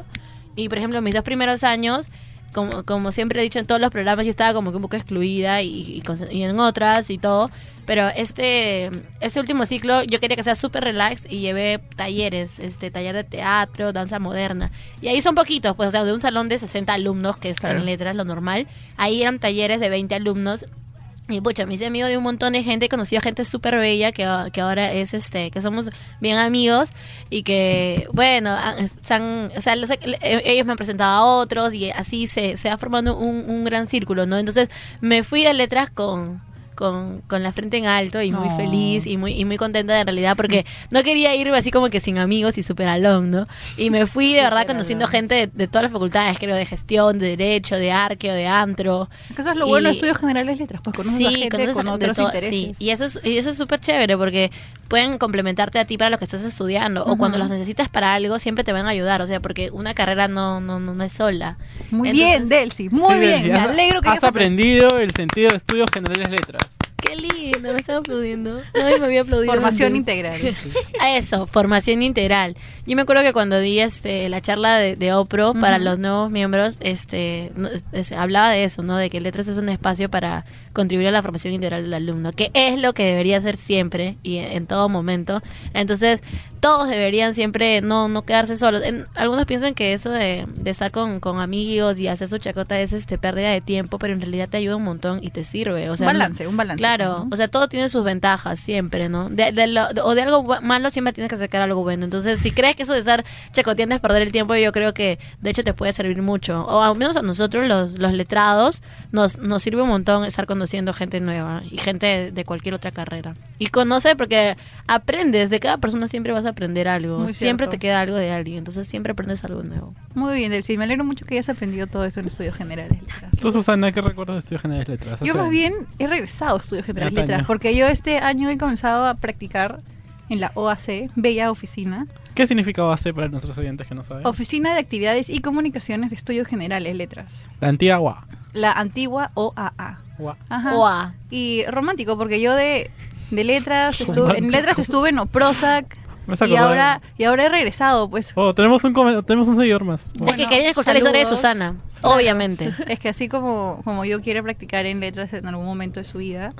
Y por ejemplo, mis dos primeros años, como, como siempre he dicho en todos los programas, yo estaba como que un poco excluida y, y, con- y en otras y todo. Pero este este último ciclo yo quería que sea súper relax y llevé talleres, este taller de teatro, danza moderna. Y ahí son poquitos, pues, o sea, de un salón de sesenta alumnos que están Claro. en letras, lo normal. Ahí eran talleres de veinte alumnos. Y pucha, me hice amigo de un montón de gente, he conocido a gente súper bella que, que ahora es este, que somos bien amigos y que, bueno, han- están, o sea, los- ellos me han presentado a otros y así se, se va formando un, un gran círculo, ¿no? Entonces me fui de letras con, con, con la frente en alto y muy No. feliz y muy, y muy contenta en realidad porque no quería irme así como que sin amigos y súper alón, ¿no? Y me fui de verdad Súper conociendo alón. gente de, de todas las facultades, creo, de gestión, de derecho, de arqueo, de antro. Eso es lo bueno de Y- estudios generales letras, pues conoces a gente conoces con a- de otros todo- intereses. sí, y eso es y eso es súper chévere porque pueden complementarte a ti para lo que estás estudiando o Ujú. cuando los necesitas para algo siempre te van a ayudar, o sea, porque una carrera no no no, no es sola. Muy Entonces- bien, Delcy, muy Sí, bien. Delcy, Me has- alegro que has hayas aprendido. aprendido el sentido de estudios generales letras. Qué lindo, me están aplaudiendo. Nadie me había aplaudido. Formación antes. integral. A eso, formación integral. Yo me acuerdo que cuando di este la charla de, de OPRO para Ujú. los nuevos miembros, este no, es- es- hablaba de eso, ¿no? De que Letras es un espacio para contribuir a la formación integral del alumno, que es lo que debería ser siempre y en, en todo momento. Entonces, todos deberían siempre no no quedarse solos. En- algunos piensan que eso de, de estar con, con amigos y hacer su chacota es este pérdida de tiempo, pero en realidad te ayuda un montón y te sirve. O sea, un balance, un balance. Claro, o sea, todo tiene sus ventajas siempre, ¿no? De, de lo- de- o de algo bu- malo siempre tienes que sacar algo bueno. Entonces, si crees que eso de estar chacoteando es perder el tiempo, yo creo que de hecho te puede servir mucho. O al menos a nosotros, los, los letrados, nos, nos sirve un montón estar conociendo gente nueva y gente de, de cualquier otra carrera. Y conoce porque aprendes, de cada persona siempre vas a aprender algo. Muy Siempre cierto. te queda algo de alguien, entonces siempre aprendes algo nuevo. Muy bien, Delcy. Me alegro mucho que hayas aprendido todo eso en estudios generales letras. Tú, Susana, ¿qué recuerdas de estudios generales letras? Yo Hace- más bien he regresado a estudios generales Ya, letras Tania. porque yo este año he comenzado a practicar en la O A C, Bella Oficina, ¿Qué significa O A C para nuestros oyentes que no saben? Oficina de Actividades y Comunicaciones de Estudios Generales Letras. La antigua U A. La antigua O A A. U A. Ajá. O A. Y romántico, porque yo de, de letras estuve, en Romántico. letras estuve en Oprosac Me has y acordado. ahora, y ahora he regresado, pues. Oh, tenemos un, come- tenemos un seguidor más. es que querían escuchar la historia de saludos. Susana, Claro. obviamente. Es que así como, como yo quiero practicar en letras en algún momento de su vida.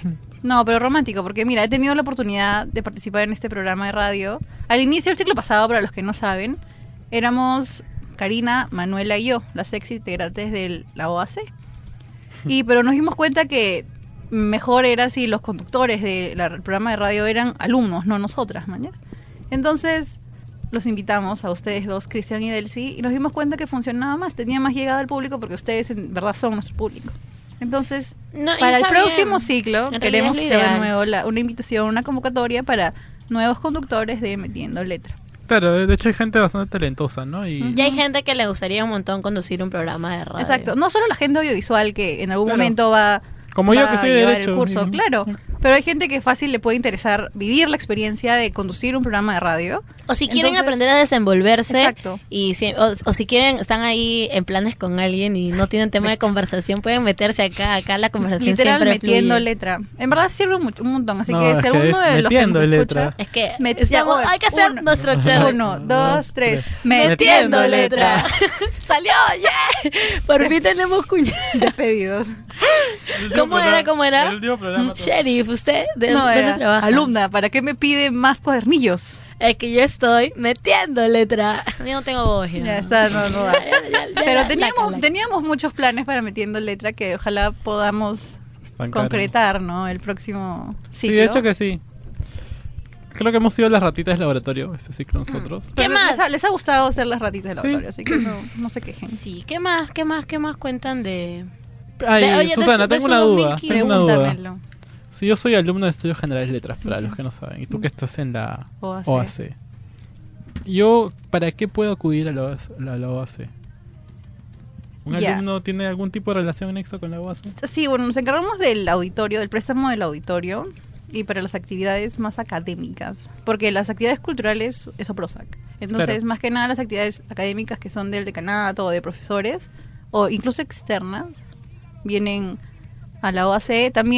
No, pero romántico, porque mira, he tenido la oportunidad de participar en este programa de radio. Al inicio del ciclo pasado, para los que no saben, éramos Karina, Manuela y yo, las ex integrantes de la O A C. Y pero nos dimos cuenta que mejor era si los conductores del programa de radio eran alumnos, no nosotras, ¿mañas? Entonces los invitamos a ustedes dos, Cristian y Delcy, y nos dimos cuenta que funcionaba más, tenía más llegada al público porque ustedes en verdad son nuestro público. Entonces, No, y para el está próximo bien. ciclo En queremos realidad es lo hacer de ideal. nuevo la- una invitación, una convocatoria para nuevos conductores de Metiendo Letra. Claro, de hecho hay gente bastante talentosa, ¿no? Y Y hay gente que le gustaría un montón conducir un programa de radio. Exacto, no solo la gente audiovisual que en algún Claro. momento va, Como va yo que a soy de llevar derecho. el curso, Sí. claro, pero hay gente que fácil le puede interesar vivir la experiencia de conducir un programa de radio. O si quieren Entonces- aprender a desenvolverse. Exacto. Y si, o, o si quieren, están ahí en planes con alguien y no tienen tema de conversación, pueden meterse acá. Acá la conversación Literal siempre metiendo fluye. letra. En verdad sirve mucho, un montón, así No, que es si que alguno es de los que metiendo nos letra. escucha, Es que met- estamos- ya, hay que hacer uno, nuestro challenge. Uno, dos, tres. Metiendo Metiendo letra. letra. ¡Salió! ¡Yeah! Por fin tenemos cuñado. Despedidos. ¿Cómo era? ¿Cómo era? El último programa. Mm, Sheriff, ¿usted de No, dónde era trabaja? alumna, ¿para qué me pide más cuadernillos? Es que yo estoy metiendo letra. Yo no tengo voz. Ya, Ya está, no, no da. Ya, ya, ya, Pero la- teníamos, la- la- teníamos muchos planes para Metiendo Letra que ojalá podamos Estancaron. concretar, ¿no? El próximo Sí, ciclo. de hecho que sí. Creo que hemos sido las ratitas del laboratorio este ciclo nosotros. ¿Qué Pero más? Les ha, les ha gustado ser las ratitas del Sí. laboratorio, así que no, no se quejen. Sí, ¿qué más? ¿Qué más? ¿Qué más cuentan de...? Ay, de- oye, de Susana, su- de tengo su una duda. dos mil quince. Tengo una duda. Pregúntamelo. Si yo soy alumno de Estudios Generales Letras, para los que no saben, y tú que estás en la O A C. O A C, yo, ¿para qué puedo acudir a la O A C? a la O A C? ¿Un Ya. alumno tiene algún tipo de relación nexo con la O A C? Sí, bueno, nos encargamos del auditorio, del préstamo del auditorio y para las actividades más académicas, porque las actividades culturales es Oprosac. Entonces, Claro. más que nada las actividades académicas que son del decanato o de profesores o incluso externas vienen a la O A C. También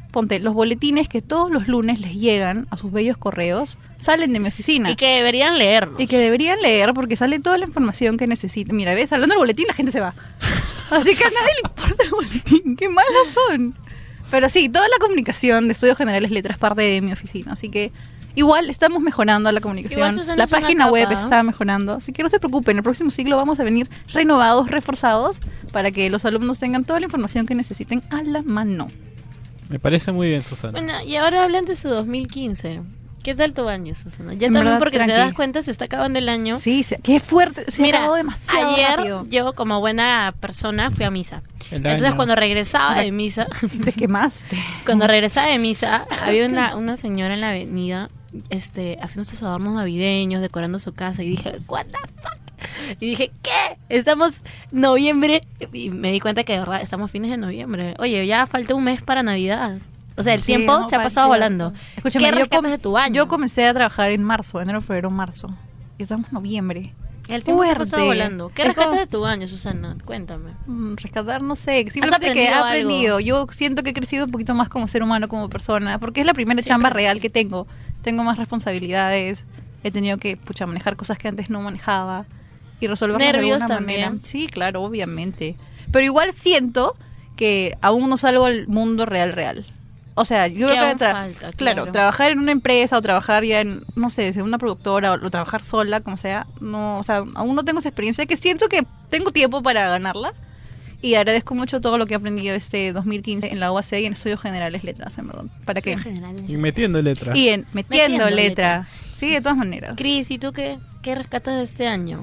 ponte, los boletines que todos los lunes les llegan a sus bellos correos, salen de mi oficina. Y que deberían leerlos. Y que deberían leer porque sale toda la información que necesitan. Mira, ves, hablando del boletín la gente se va. Así que a nadie le importa el boletín, qué malos son. Pero sí, toda la comunicación de Estudios Generales Letras parte de mi oficina, así que igual estamos mejorando la comunicación. La página web capa. está mejorando, así que no se preocupen, el próximo ciclo vamos a venir renovados, reforzados, para que los alumnos tengan toda la información que necesiten a la mano. Me parece muy bien, Susana. Bueno, y ahora hablan de su dos mil quince. ¿Qué tal tu año, Susana? Ya En también verdad, porque tranqui. te das cuenta se está acabando el año. Sí, se- qué fuerte, se Mira, acabó demasiado ayer rápido. yo como buena persona fui a misa. El Entonces año. cuando regresaba de misa, te quemaste. Cuando regresaba de misa, había una, una señora en la avenida, este, haciendo estos adornos navideños, decorando su casa, y dije, what the fuck. Y dije, ¿qué? Estamos noviembre, y me di cuenta que de verdad estamos fines de noviembre. Oye, ya falta un mes para Navidad. O sea, el Sí, tiempo no, se ha para pasado cierto. volando. Escúchame, ¿Qué yo, rescatas com- de tu año? yo comencé a trabajar en marzo, enero, febrero, marzo. Y estamos en noviembre. El tiempo se ha pasado Fuerte. volando. ¿Qué Es rescatas como- de tu año, Susana? Cuéntame. Mm, Rescatar, no sé, simplemente que he aprendido aprendido. algo? Yo siento que he crecido un poquito más como ser humano, como persona, porque es la primera chamba real que tengo. Tengo más responsabilidades, he tenido que, pucha, manejar cosas que antes no manejaba y resolverlas de Nervios alguna también. manera. Sí, claro, obviamente. Pero igual siento que aún no salgo al mundo real, real. O sea, yo Que creo que aún tra- falta, claro, claro. trabajar en una empresa o trabajar ya en, no sé, en una productora o, o trabajar sola, como sea, no, o sea, aún no tengo esa experiencia que siento que tengo tiempo para ganarla. Y agradezco mucho todo lo que he aprendido este dos mil quince en la U A C y en Estudios Generales Letras, en verdad. ¿Para qué? Y metiendo letra. Y en metiendo, Metiendo letra. Sí, de todas maneras. Cris, ¿y tú qué, qué rescatas de este año?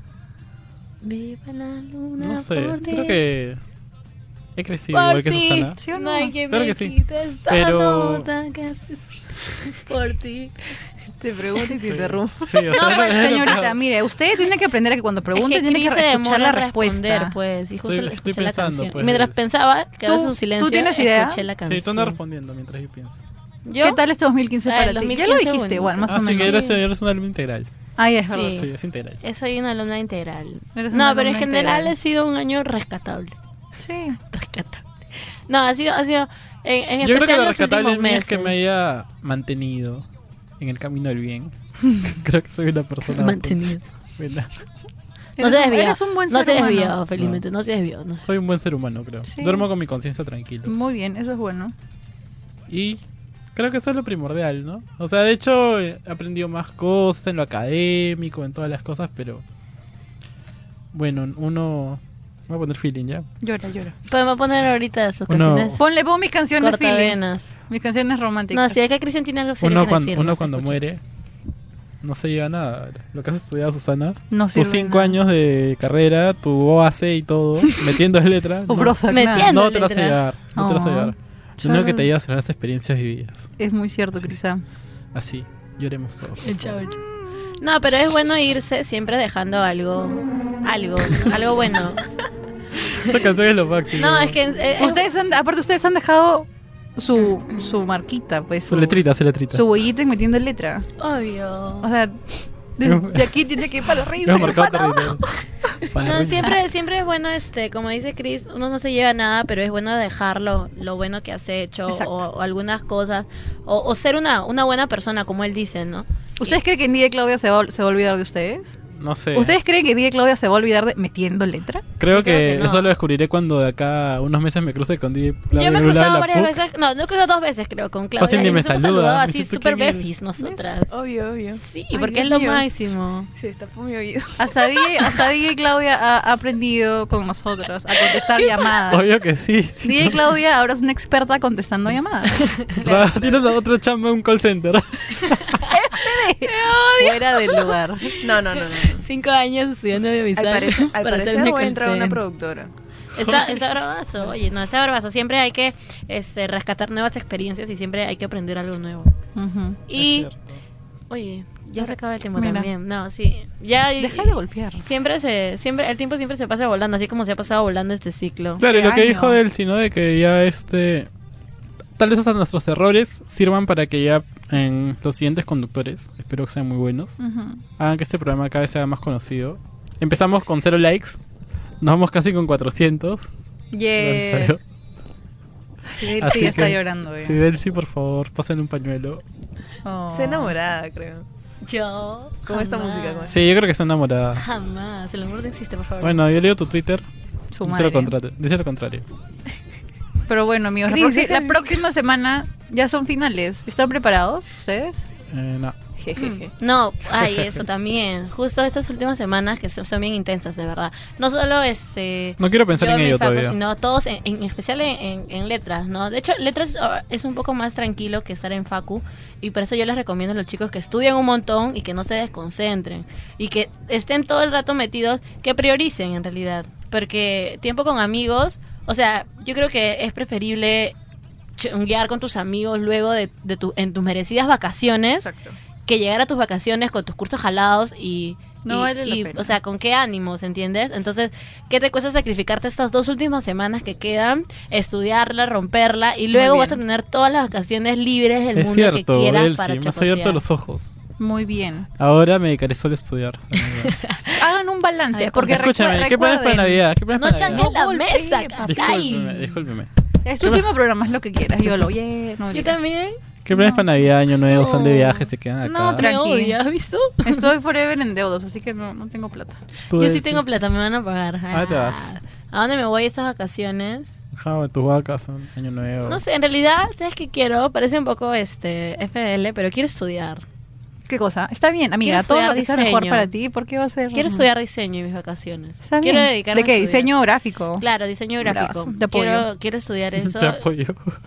Viva la luna No sé, por ti. creo que he crecido Por igual que ti. Susana. ¿Sí o no? No hay quien Claro me que sí. quite esta Pero nota que haces por ti. Te pregunto y te interrumpo. Sí, o sea, No, pues, es- señorita, mire, usted tiene que aprender a que cuando pregunte Es que tiene Cris que se escuchar demora la en respuesta. responder, pues, y justo Estoy- le estoy escuché la pensando, canción. pues, y mientras es- pensaba, quedó ¿Tú- su silencio, tú tienes idea? escuché la canción. Sí, tú andas respondiendo mientras yo pienso. ¿Yo? ¿Qué tal este dos mil quince Ah, para el ti? Ya dos mil quince lo dijiste bonito. igual, más Ah, o sí, menos. que eres, eres un alumno integral. Ah, ya es Sí. verdad. Sí, es integral. Eh, Soy una alumna integral. Eres No, una pero en alumna general integral. ha sido un año rescatable. Sí. Rescatable. No, ha sido, ha sido en, en Yo creo que especial lo los rescatable últimos en mí es meses. que me haya mantenido en el camino del bien. Creo que soy una persona Mantenido. buena. No se Eres un- desvió. eres un buen no ser se humano. desvió, felizmente. No. se desvió. No se- Soy un buen ser humano, creo. Sí. Duermo con mi conciencia tranquilo. Muy bien, eso es bueno. Y creo que eso es lo primordial, ¿no? O sea, de hecho, he aprendido más cosas en lo académico, en todas las cosas, pero bueno, uno... Voy a poner feeling ya. Llora, llora. Podemos poner ahorita sus Uno- canciones. Ponle, pon mis canciones feelings. cortavenas. Mis canciones románticas. No, si es que Cristian tiene algo serio Uno, que cuando, decir. uno no se cuando escucha. muere no se lleva nada. Lo que has estudiado, Susana, No tus sirve cinco nada. años de carrera, tu O A C y todo, metiendo letras, no, Obrosa, Metiendo no te vas a letras. llevar. No te vas a Oh. llevar. Lo Solo- único que te lleva serán las experiencias vividas. Es muy cierto, Crisa. Así, lloremos todos. El chavo, el chavo. No, pero es bueno irse siempre dejando algo. Algo. Algo bueno. Esa canción es lo máximo. No, es que. eh, es- Ustedes han, aparte ustedes han dejado su, su marquita, pues. Su letrita, su letrita. Su huellita y metiendo letra. Obvio. O sea, de, de aquí tiene que ir para arriba. Hemos y marcado para abajo. territorio. Para No, arriba. siempre, siempre es bueno, este, como dice Chris, uno no se lleva nada, pero es bueno dejarlo, lo bueno que has hecho, Exacto. o, o algunas cosas, o, o ser una, una buena persona, como él dice, ¿no? ¿Ustedes creen que en día Claudia se va, se va a olvidar de ustedes? No sé. ¿Ustedes creen que día Claudia se va a olvidar de metiendo letra? Creo Yo creo que, que no. eso lo descubriré cuando de acá a unos meses me cruce con D J Yo me he Lula cruzado la varias P U C. veces, no, no he cruzado dos veces creo con Claudia. Fácil ni y me nos hemos saluda, saludado me así dice, ¿tú súper quién eres? befis nosotras. Obvio, obvio. Sí, Ay, porque Dios es lo mío. máximo. Se destapó mi oído. Hasta D J, hasta D J Claudia ha, ha aprendido con nosotras a contestar llamadas. Obvio que sí. sí. D J Claudia ahora es una experta contestando llamadas. Va, Tiene la otra chamba en un call center. Fuera del lugar. No, no, no, no. Cinco años estudiando audiovisual. Al, pare- al para parecer ser una voy a entrar a una call productora. Está, está bravazo, oye, no, está bravazo. Siempre hay que este, rescatar nuevas experiencias y siempre hay que aprender algo nuevo. Ujú. Y, oye, ya se acaba el tiempo Mira. también. No, sí. Ya, Deja de golpear. Siempre se, siempre, el tiempo siempre se pasa volando, así como se ha pasado volando este ciclo. Claro, y lo que año. dijo él, sino de que ya este... Tal vez hasta nuestros errores sirvan para que ya en los siguientes conductores, espero que sean muy buenos, Ujú. hagan que este programa cada vez sea más conocido. Empezamos con cero likes, nos vamos casi con cuatrocientos. Gracias a Yeah. Dios. Sí, Así sí, está que, llorando. Ya. Sí, Delcy, por favor, pasen un pañuelo. Oh. Se enamorada, creo. Yo. Con esta jamás. música. Con Sí, yo creo que está enamorada. Jamás. El amor no existe, por favor. Bueno, yo leo tu Twitter. Su Dice madre. lo contrario. Dice lo contrario. Pero bueno, amigos, la, Cris, proxi- la déjame. próxima semana ya son finales. ¿Están preparados ustedes? Eh, no. Jejeje. No, ay, eso también. Justo estas últimas semanas que son son bien intensas, de verdad. No solo este. No quiero pensar yo en mi ello facu, todavía. sino todos, en, en especial en, en- en letras, ¿no? De hecho, letras ah, es un poco más tranquilo que estar en facu. Y por eso yo les recomiendo a los chicos que estudien un montón y que no se desconcentren. Y que estén todo el rato metidos, que prioricen en realidad. Porque tiempo con amigos, o sea, yo creo que es preferible chonguear con tus amigos luego de, de tu, en tus merecidas vacaciones. Exacto. Que llegar a tus vacaciones con tus cursos jalados y... No y- vale la y, pena. O sea, ¿con qué ánimos, entiendes? Entonces, ¿qué te cuesta sacrificarte estas dos últimas semanas que quedan? Estudiarla, romperla y luego bien. vas a tener todas las vacaciones libres del Es mundo cierto, que quieras Delcy, para me has chapotear. abierto los ojos. Muy bien. Ahora me dedicaré solo a estudiar. Hagan un balance, Ay, porque Escúchame, recu- ¿qué planes para recuerden, Navidad? ¿Qué planes No para changues Navidad? la mesa, Discúlpeme, Cacay. discúlpeme. Es tu último programa, es lo que quieras. Yo lo oye, no Yo digas. también. ¿Qué planes para Navidad, Año Nuevo? ¿Son de No. viaje? ¿Se quedan acá? No, Me tranqui. odia, ¿has visto? Estoy forever en deudos, así que no, no tengo plata. Tú, Yo sí Delcy. tengo plata, me van a pagar. ¿A dónde te vas? ¿A dónde me voy estas vacaciones? Ajá, tus vacas, son Año Nuevo. No sé, en realidad, ¿sabes qué quiero? Parece un poco este F D L, pero quiero estudiar. ¿Qué cosa? Está bien, amiga. Quiero Todo lo estudiar que sea mejor diseño. para ti, ¿por qué va a ser? Quiero estudiar diseño en mis vacaciones. Está Quiero bien. dedicarme ¿De qué? a estudiar. ¿Diseño gráfico? Claro, diseño gráfico. Bravo, te apoyo. Quiero, quiero estudiar eso. Te apoyo.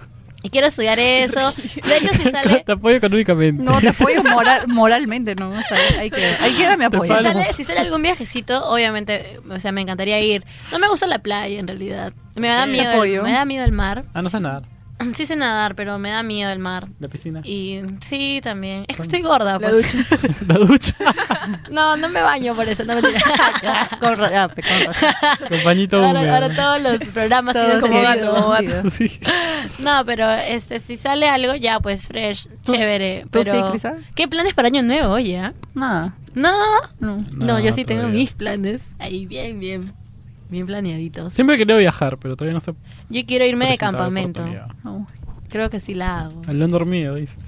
Y quiero estudiar eso. De hecho, si sale... Te apoyo económicamente. No, te apoyo moral, moralmente, ¿no? O sea, ahí queda, ahí queda mi Te apoyo. Si salvo. sale, si sale algún viajecito, obviamente, o sea, me encantaría ir. No me gusta la playa, en realidad. Me da Sí. miedo, el, Apoyo. me da miedo el mar. Ah, no sé nadar. Sí sé nadar, pero me da miedo el mar. La piscina. Y sí, también. Es que estoy gorda, La pues. ducha. La ducha. No, no me baño por eso, no me Con ra- ah, con razón. Con pañito ahora, húmedo. ahora todos los programas Todos tienen como sentido. gato, como gato. Sí. No, pero este si sale algo, ya pues fresh, ¿Tú- chévere. tú Pero sí, Crisa? ¿qué planes para año nuevo, oye? ah? Nada. No. No. No, No, yo sí tengo todavía. mis planes ahí bien, bien, bien planeaditos. Siempre he querido viajar, pero todavía no sé. Yo quiero irme de presentar la campamento. oportunidad. No. Creo que sí la hago. Al león dormido, dices.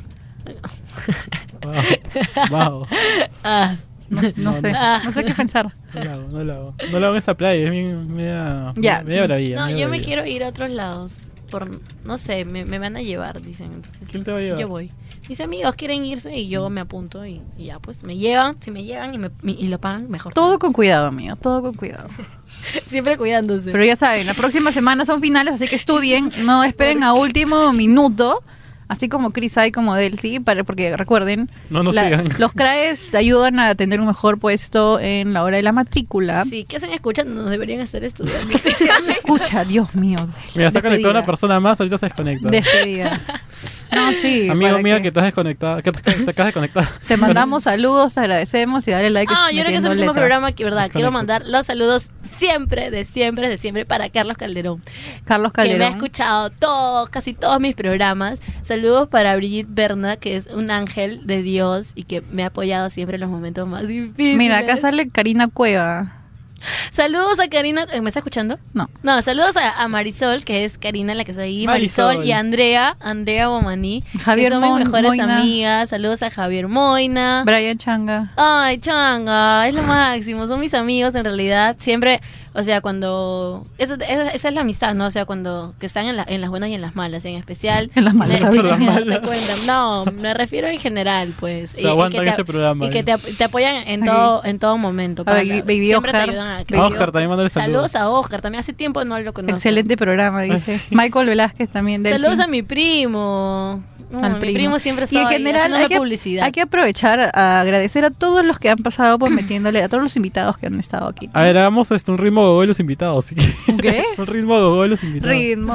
Wow. Wow. Ah, No, no No, sé. no. No sé qué pensar. No lo hago, no lo hago. No lo hago en esa playa, es bien media, Ya. media bravía. no, media yo me bravía. quiero ir a otros lados. Por, no sé, me, me van a llevar, dicen. Entonces, ¿Quién te va a llevar? yo voy. Mis amigos quieren irse y yo me apunto y, y ya, pues me llevan. Si me llevan y, me, y lo pagan, mejor. Todo con cuidado, amigo. Todo con cuidado. Siempre cuidándose. Pero ya saben, la próxima semana son finales, así que estudien. No esperen a último minuto. Así como Chris hay como Delcy, para, porque recuerden, No nos la- sigan. los C R A Es te ayudan a tener un mejor puesto en la hora de la matrícula. Sí, ¿qué hacen escuchando? Nos deberían estar estudiando. Escucha, Dios mío. Mira, está conectada despedida. una persona más, ahorita se desconecta. Despedida. No, sí. Amigo para mío que- que estás desconectada, que te, te acabas de conectar. Te mandamos saludos, te agradecemos y dale like. Ah, yo creo que es el metiendo último letra. programa que, verdad, quiero Desconecto. mandar los saludos siempre, de siempre, de siempre para Carlos Calderón. Carlos Que me ha Calderón. escuchado todos, casi todos mis programas. Saludos para Brigitte Berna, que es un ángel de Dios y que me ha apoyado siempre en los momentos más difíciles. Mira, acá sale Karina Cueva. Saludos a Karina, eh, ¿me está escuchando? No. No, saludos a, a Marisol, que es Karina la que está ahí, Marisol, Marisol. y Andrea, Andrea Bomaní, Javier que son mis Mon- mejores Moina. amigas. Saludos a Javier Moina. Brian Changa. Ay, changa, es lo máximo, son mis amigos en realidad, siempre, o sea, cuando, eso, esa, esa es la amistad, ¿no? O sea, cuando, que están en, la- en las buenas y en las malas, en especial. En las malas, me- amiga. tienes que Las darte malas. cuenta. No, me refiero en general, pues. Se aguantan que ese programa, Y que ¿eh? te, ap- te apoyan en Ok. todo, en todo momento. A para Baby- la- Baby siempre Oscar. te ayudan a... A Oscar también mándale saludos. Saludos a Oscar, también hace tiempo no lo conozco. Excelente programa, dice. Michael Velázquez también. Delcy. Saludos a mi primo. No, Al mi primo. primo siempre Y está en ahí general haciéndome hay que, publicidad. hay que aprovechar a, a agradecer a todos los que han pasado por metiéndole, a todos los invitados que han estado aquí. A ver, hagamos este, un ritmo gogo de los invitados. ¿sí? ¿Qué? un ritmo gogo de los invitados. Ritmo.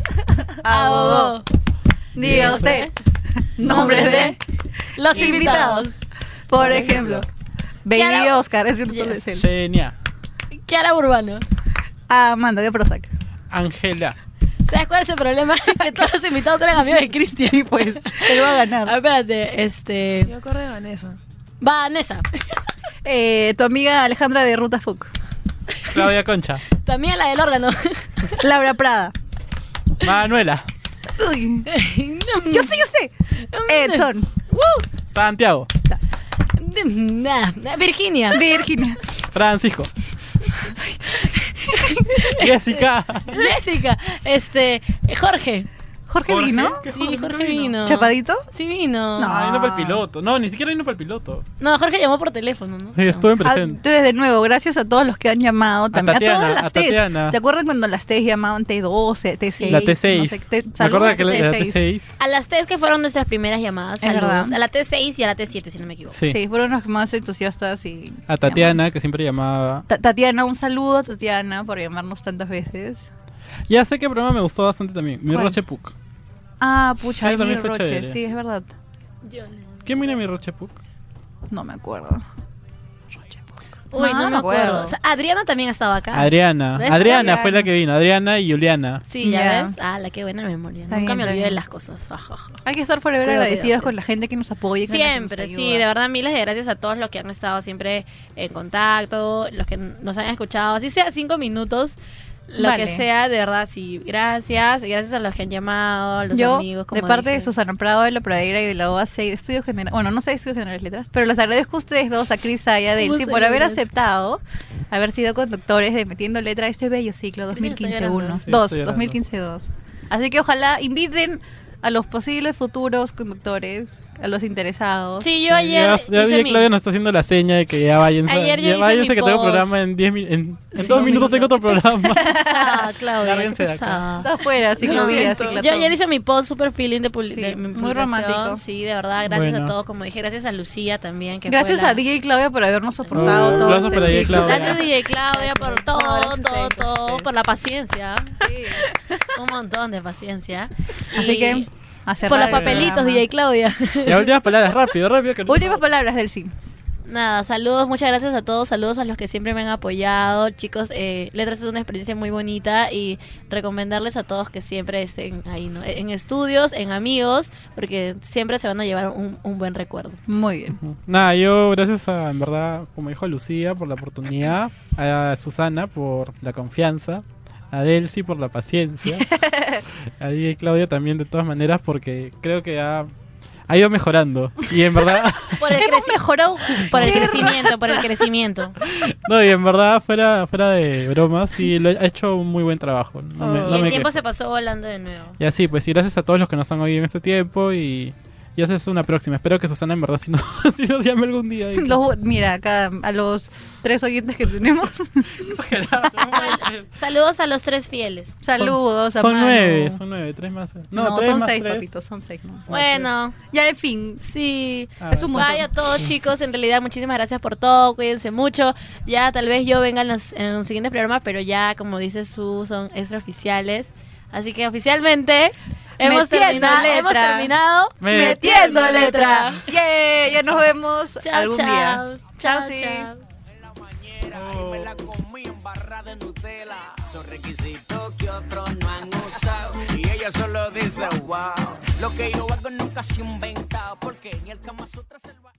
Abogó. Diga usted. Nombre de los invitados. Por ejemplo, Baby Kiara- Oscar, es virtual Ya. de cel. Genia. Kiara Urbano. Amanda de Prozac. Angela. ¿Sabes cuál es el problema? Que todos los invitados eran amigos de Cristian. Sí, pues, él va a ganar. A ver, espérate, este... Yo acuerdo de Vanessa. Vanessa. Eh, tu amiga Alejandra de Ruta Fuc. Claudia Concha. También la del órgano. Laura Prada. Manuela. Uy. Yo sé, yo sé. Edson. Santiago. Virginia. Virginia. Francisco. Jessica. Jessica. Este, Jorge. ¿Jorge vino? Sí, Jorge vino. ¿Chapadito? Sí vino. No, vino para el piloto. No, ni siquiera vino para el piloto. No, Jorge llamó por teléfono, ¿no? Sí, estuve en Ah, presente. entonces, de nuevo, gracias a todos los que han llamado también. A, Tatiana, todas a las T's. Tatiana. ¿Se acuerdan cuando las T's llamaban T doce, T seis? La T seis. No sé, T- Me saludos acuerdo que a la, la T T seis. seis. A las T's que fueron nuestras primeras llamadas, Es saludos. verdad. A la T seis y a la T siete, si no me equivoco. Sí. Sí, fueron los más entusiastas y... A Tatiana, que siempre llamaba. Ta- Tatiana, un saludo a Tatiana por llamarnos tantas veces. Ya sé que programa me gustó bastante también. Mi ¿Cuál? Roche Puc. Ah, pucha, Sí, mi también fue Roche, chévere. sí, es verdad. ¿Quién viene a mi Roche Puc? No me acuerdo. Uy, no, No, me me acuerdo. acuerdo. O sea, Adriana también estaba acá. Adriana. ¿Ves? Adriana fue la que vino. Adriana y Juliana. Sí, ya, Ya. ves. Ah, la qué buena memoria. Está Nunca bien, me está olvido de bien. las cosas. Ajaja. Hay que estar forever Cuídate, agradecidos cuídate. con la gente que nos apoya y con la que nos Siempre, ayuda. sí, de verdad, miles de gracias a todos los que han estado siempre en contacto, los que nos han escuchado, así sea cinco minutos, lo Vale. que sea, de verdad, sí, gracias, y gracias a los que han llamado, a los Yo, amigos, como de parte dije. de Susana Prado, de la Pradera y de la O A C y de Estudio General, bueno, no sé de Estudio Generales Letras, pero les agradezco a ustedes dos, a Cris y a Delcy, Vamos a por haber llorar. aceptado haber sido conductores de Metiendo Letra a este bello ciclo Cris, estoy dos mil quince llorando. uno. Sí, dos, estoy llorando. dos mil quince dos. Así que ojalá inviten a los posibles futuros conductores, a los interesados. Sí, yo ayer Ya, ya hice vi que mi- Claudia nos está haciendo la seña de que ya váyanse. Ayer yo ya hice váyanse mi que tengo post. programa en diez min- en, en Sí, dos minutos tengo otro programa. pesada, Claudia, qué Lárguense de acá. pesada. Está afuera, ciclovía, Yo ciclatón. ayer hice mi post super feeling de, publi- Sí, de mi muy publicación. romántico. Sí, de verdad, gracias Bueno. a todos, como dije, gracias a Lucía también. Que Gracias fue la- a D J Claudia por habernos soportado Oh, todo aplausos este para D J ciclo. Claudia. Gracias D J Claudia por todo, gracias a todo, ustedes, todo, ustedes. por la paciencia. Sí. Un montón de paciencia. Así Y que, a cerrar por los el papelitos, programa. D J Claudia. Ya últimas palabras, rápido, rápido. Que no- Últimas palabras del sí. Nada, saludos, muchas gracias a todos, saludos a los que siempre me han apoyado. Chicos, eh, Letras es una experiencia muy bonita y recomendarles a todos que siempre estén ahí, ¿no? En estudios, en amigos, porque siempre se van a llevar un, un buen recuerdo. Muy bien. Nada, yo gracias a, en verdad, como dijo Lucía, por la oportunidad, a Susana por la confianza, a Delcy por la paciencia, a D J Claudia también de todas maneras porque creo que ha, ha ido mejorando y en verdad, Por el, Hemos creci- mejorado por el crecimiento, por el crecimiento. no, y en verdad fuera, fuera de bromas, sí, lo, ha hecho un muy buen trabajo. No me, y no el me tiempo quejo. se pasó volando de nuevo. Y así, pues, y gracias a todos los que nos han oído en este tiempo y... Y esa es una próxima. Espero que Susana en verdad si, no, si nos llame algún día. y- Los- mira, acá a los tres oyentes que tenemos. Saludos a los tres fieles. Saludos a Son Manu. nueve, son nueve, tres más. No, tres son más seis, tres. papitos, son seis. ¿no? Bueno, Ya, en fin. sí. Ah, Es un montón. Vaya a todos, chicos. En realidad, muchísimas gracias por todo. Cuídense mucho. Ya tal vez yo venga en los, en los siguientes programas, pero ya, como dice Su, son extraoficiales. Así que oficialmente hemos Metiendo terminado, letra. hemos terminado Metiendo letra. Yeah, ya nos vemos Chao, algún chao. día. Chao, sí. chao. Y me la comí embarrada de Nutella. Son requisitos que otros no han usado. Y ella solo dice wow. Lo que yo hago nunca se ha inventado. Porque ni el Kama Sutra se lo ha...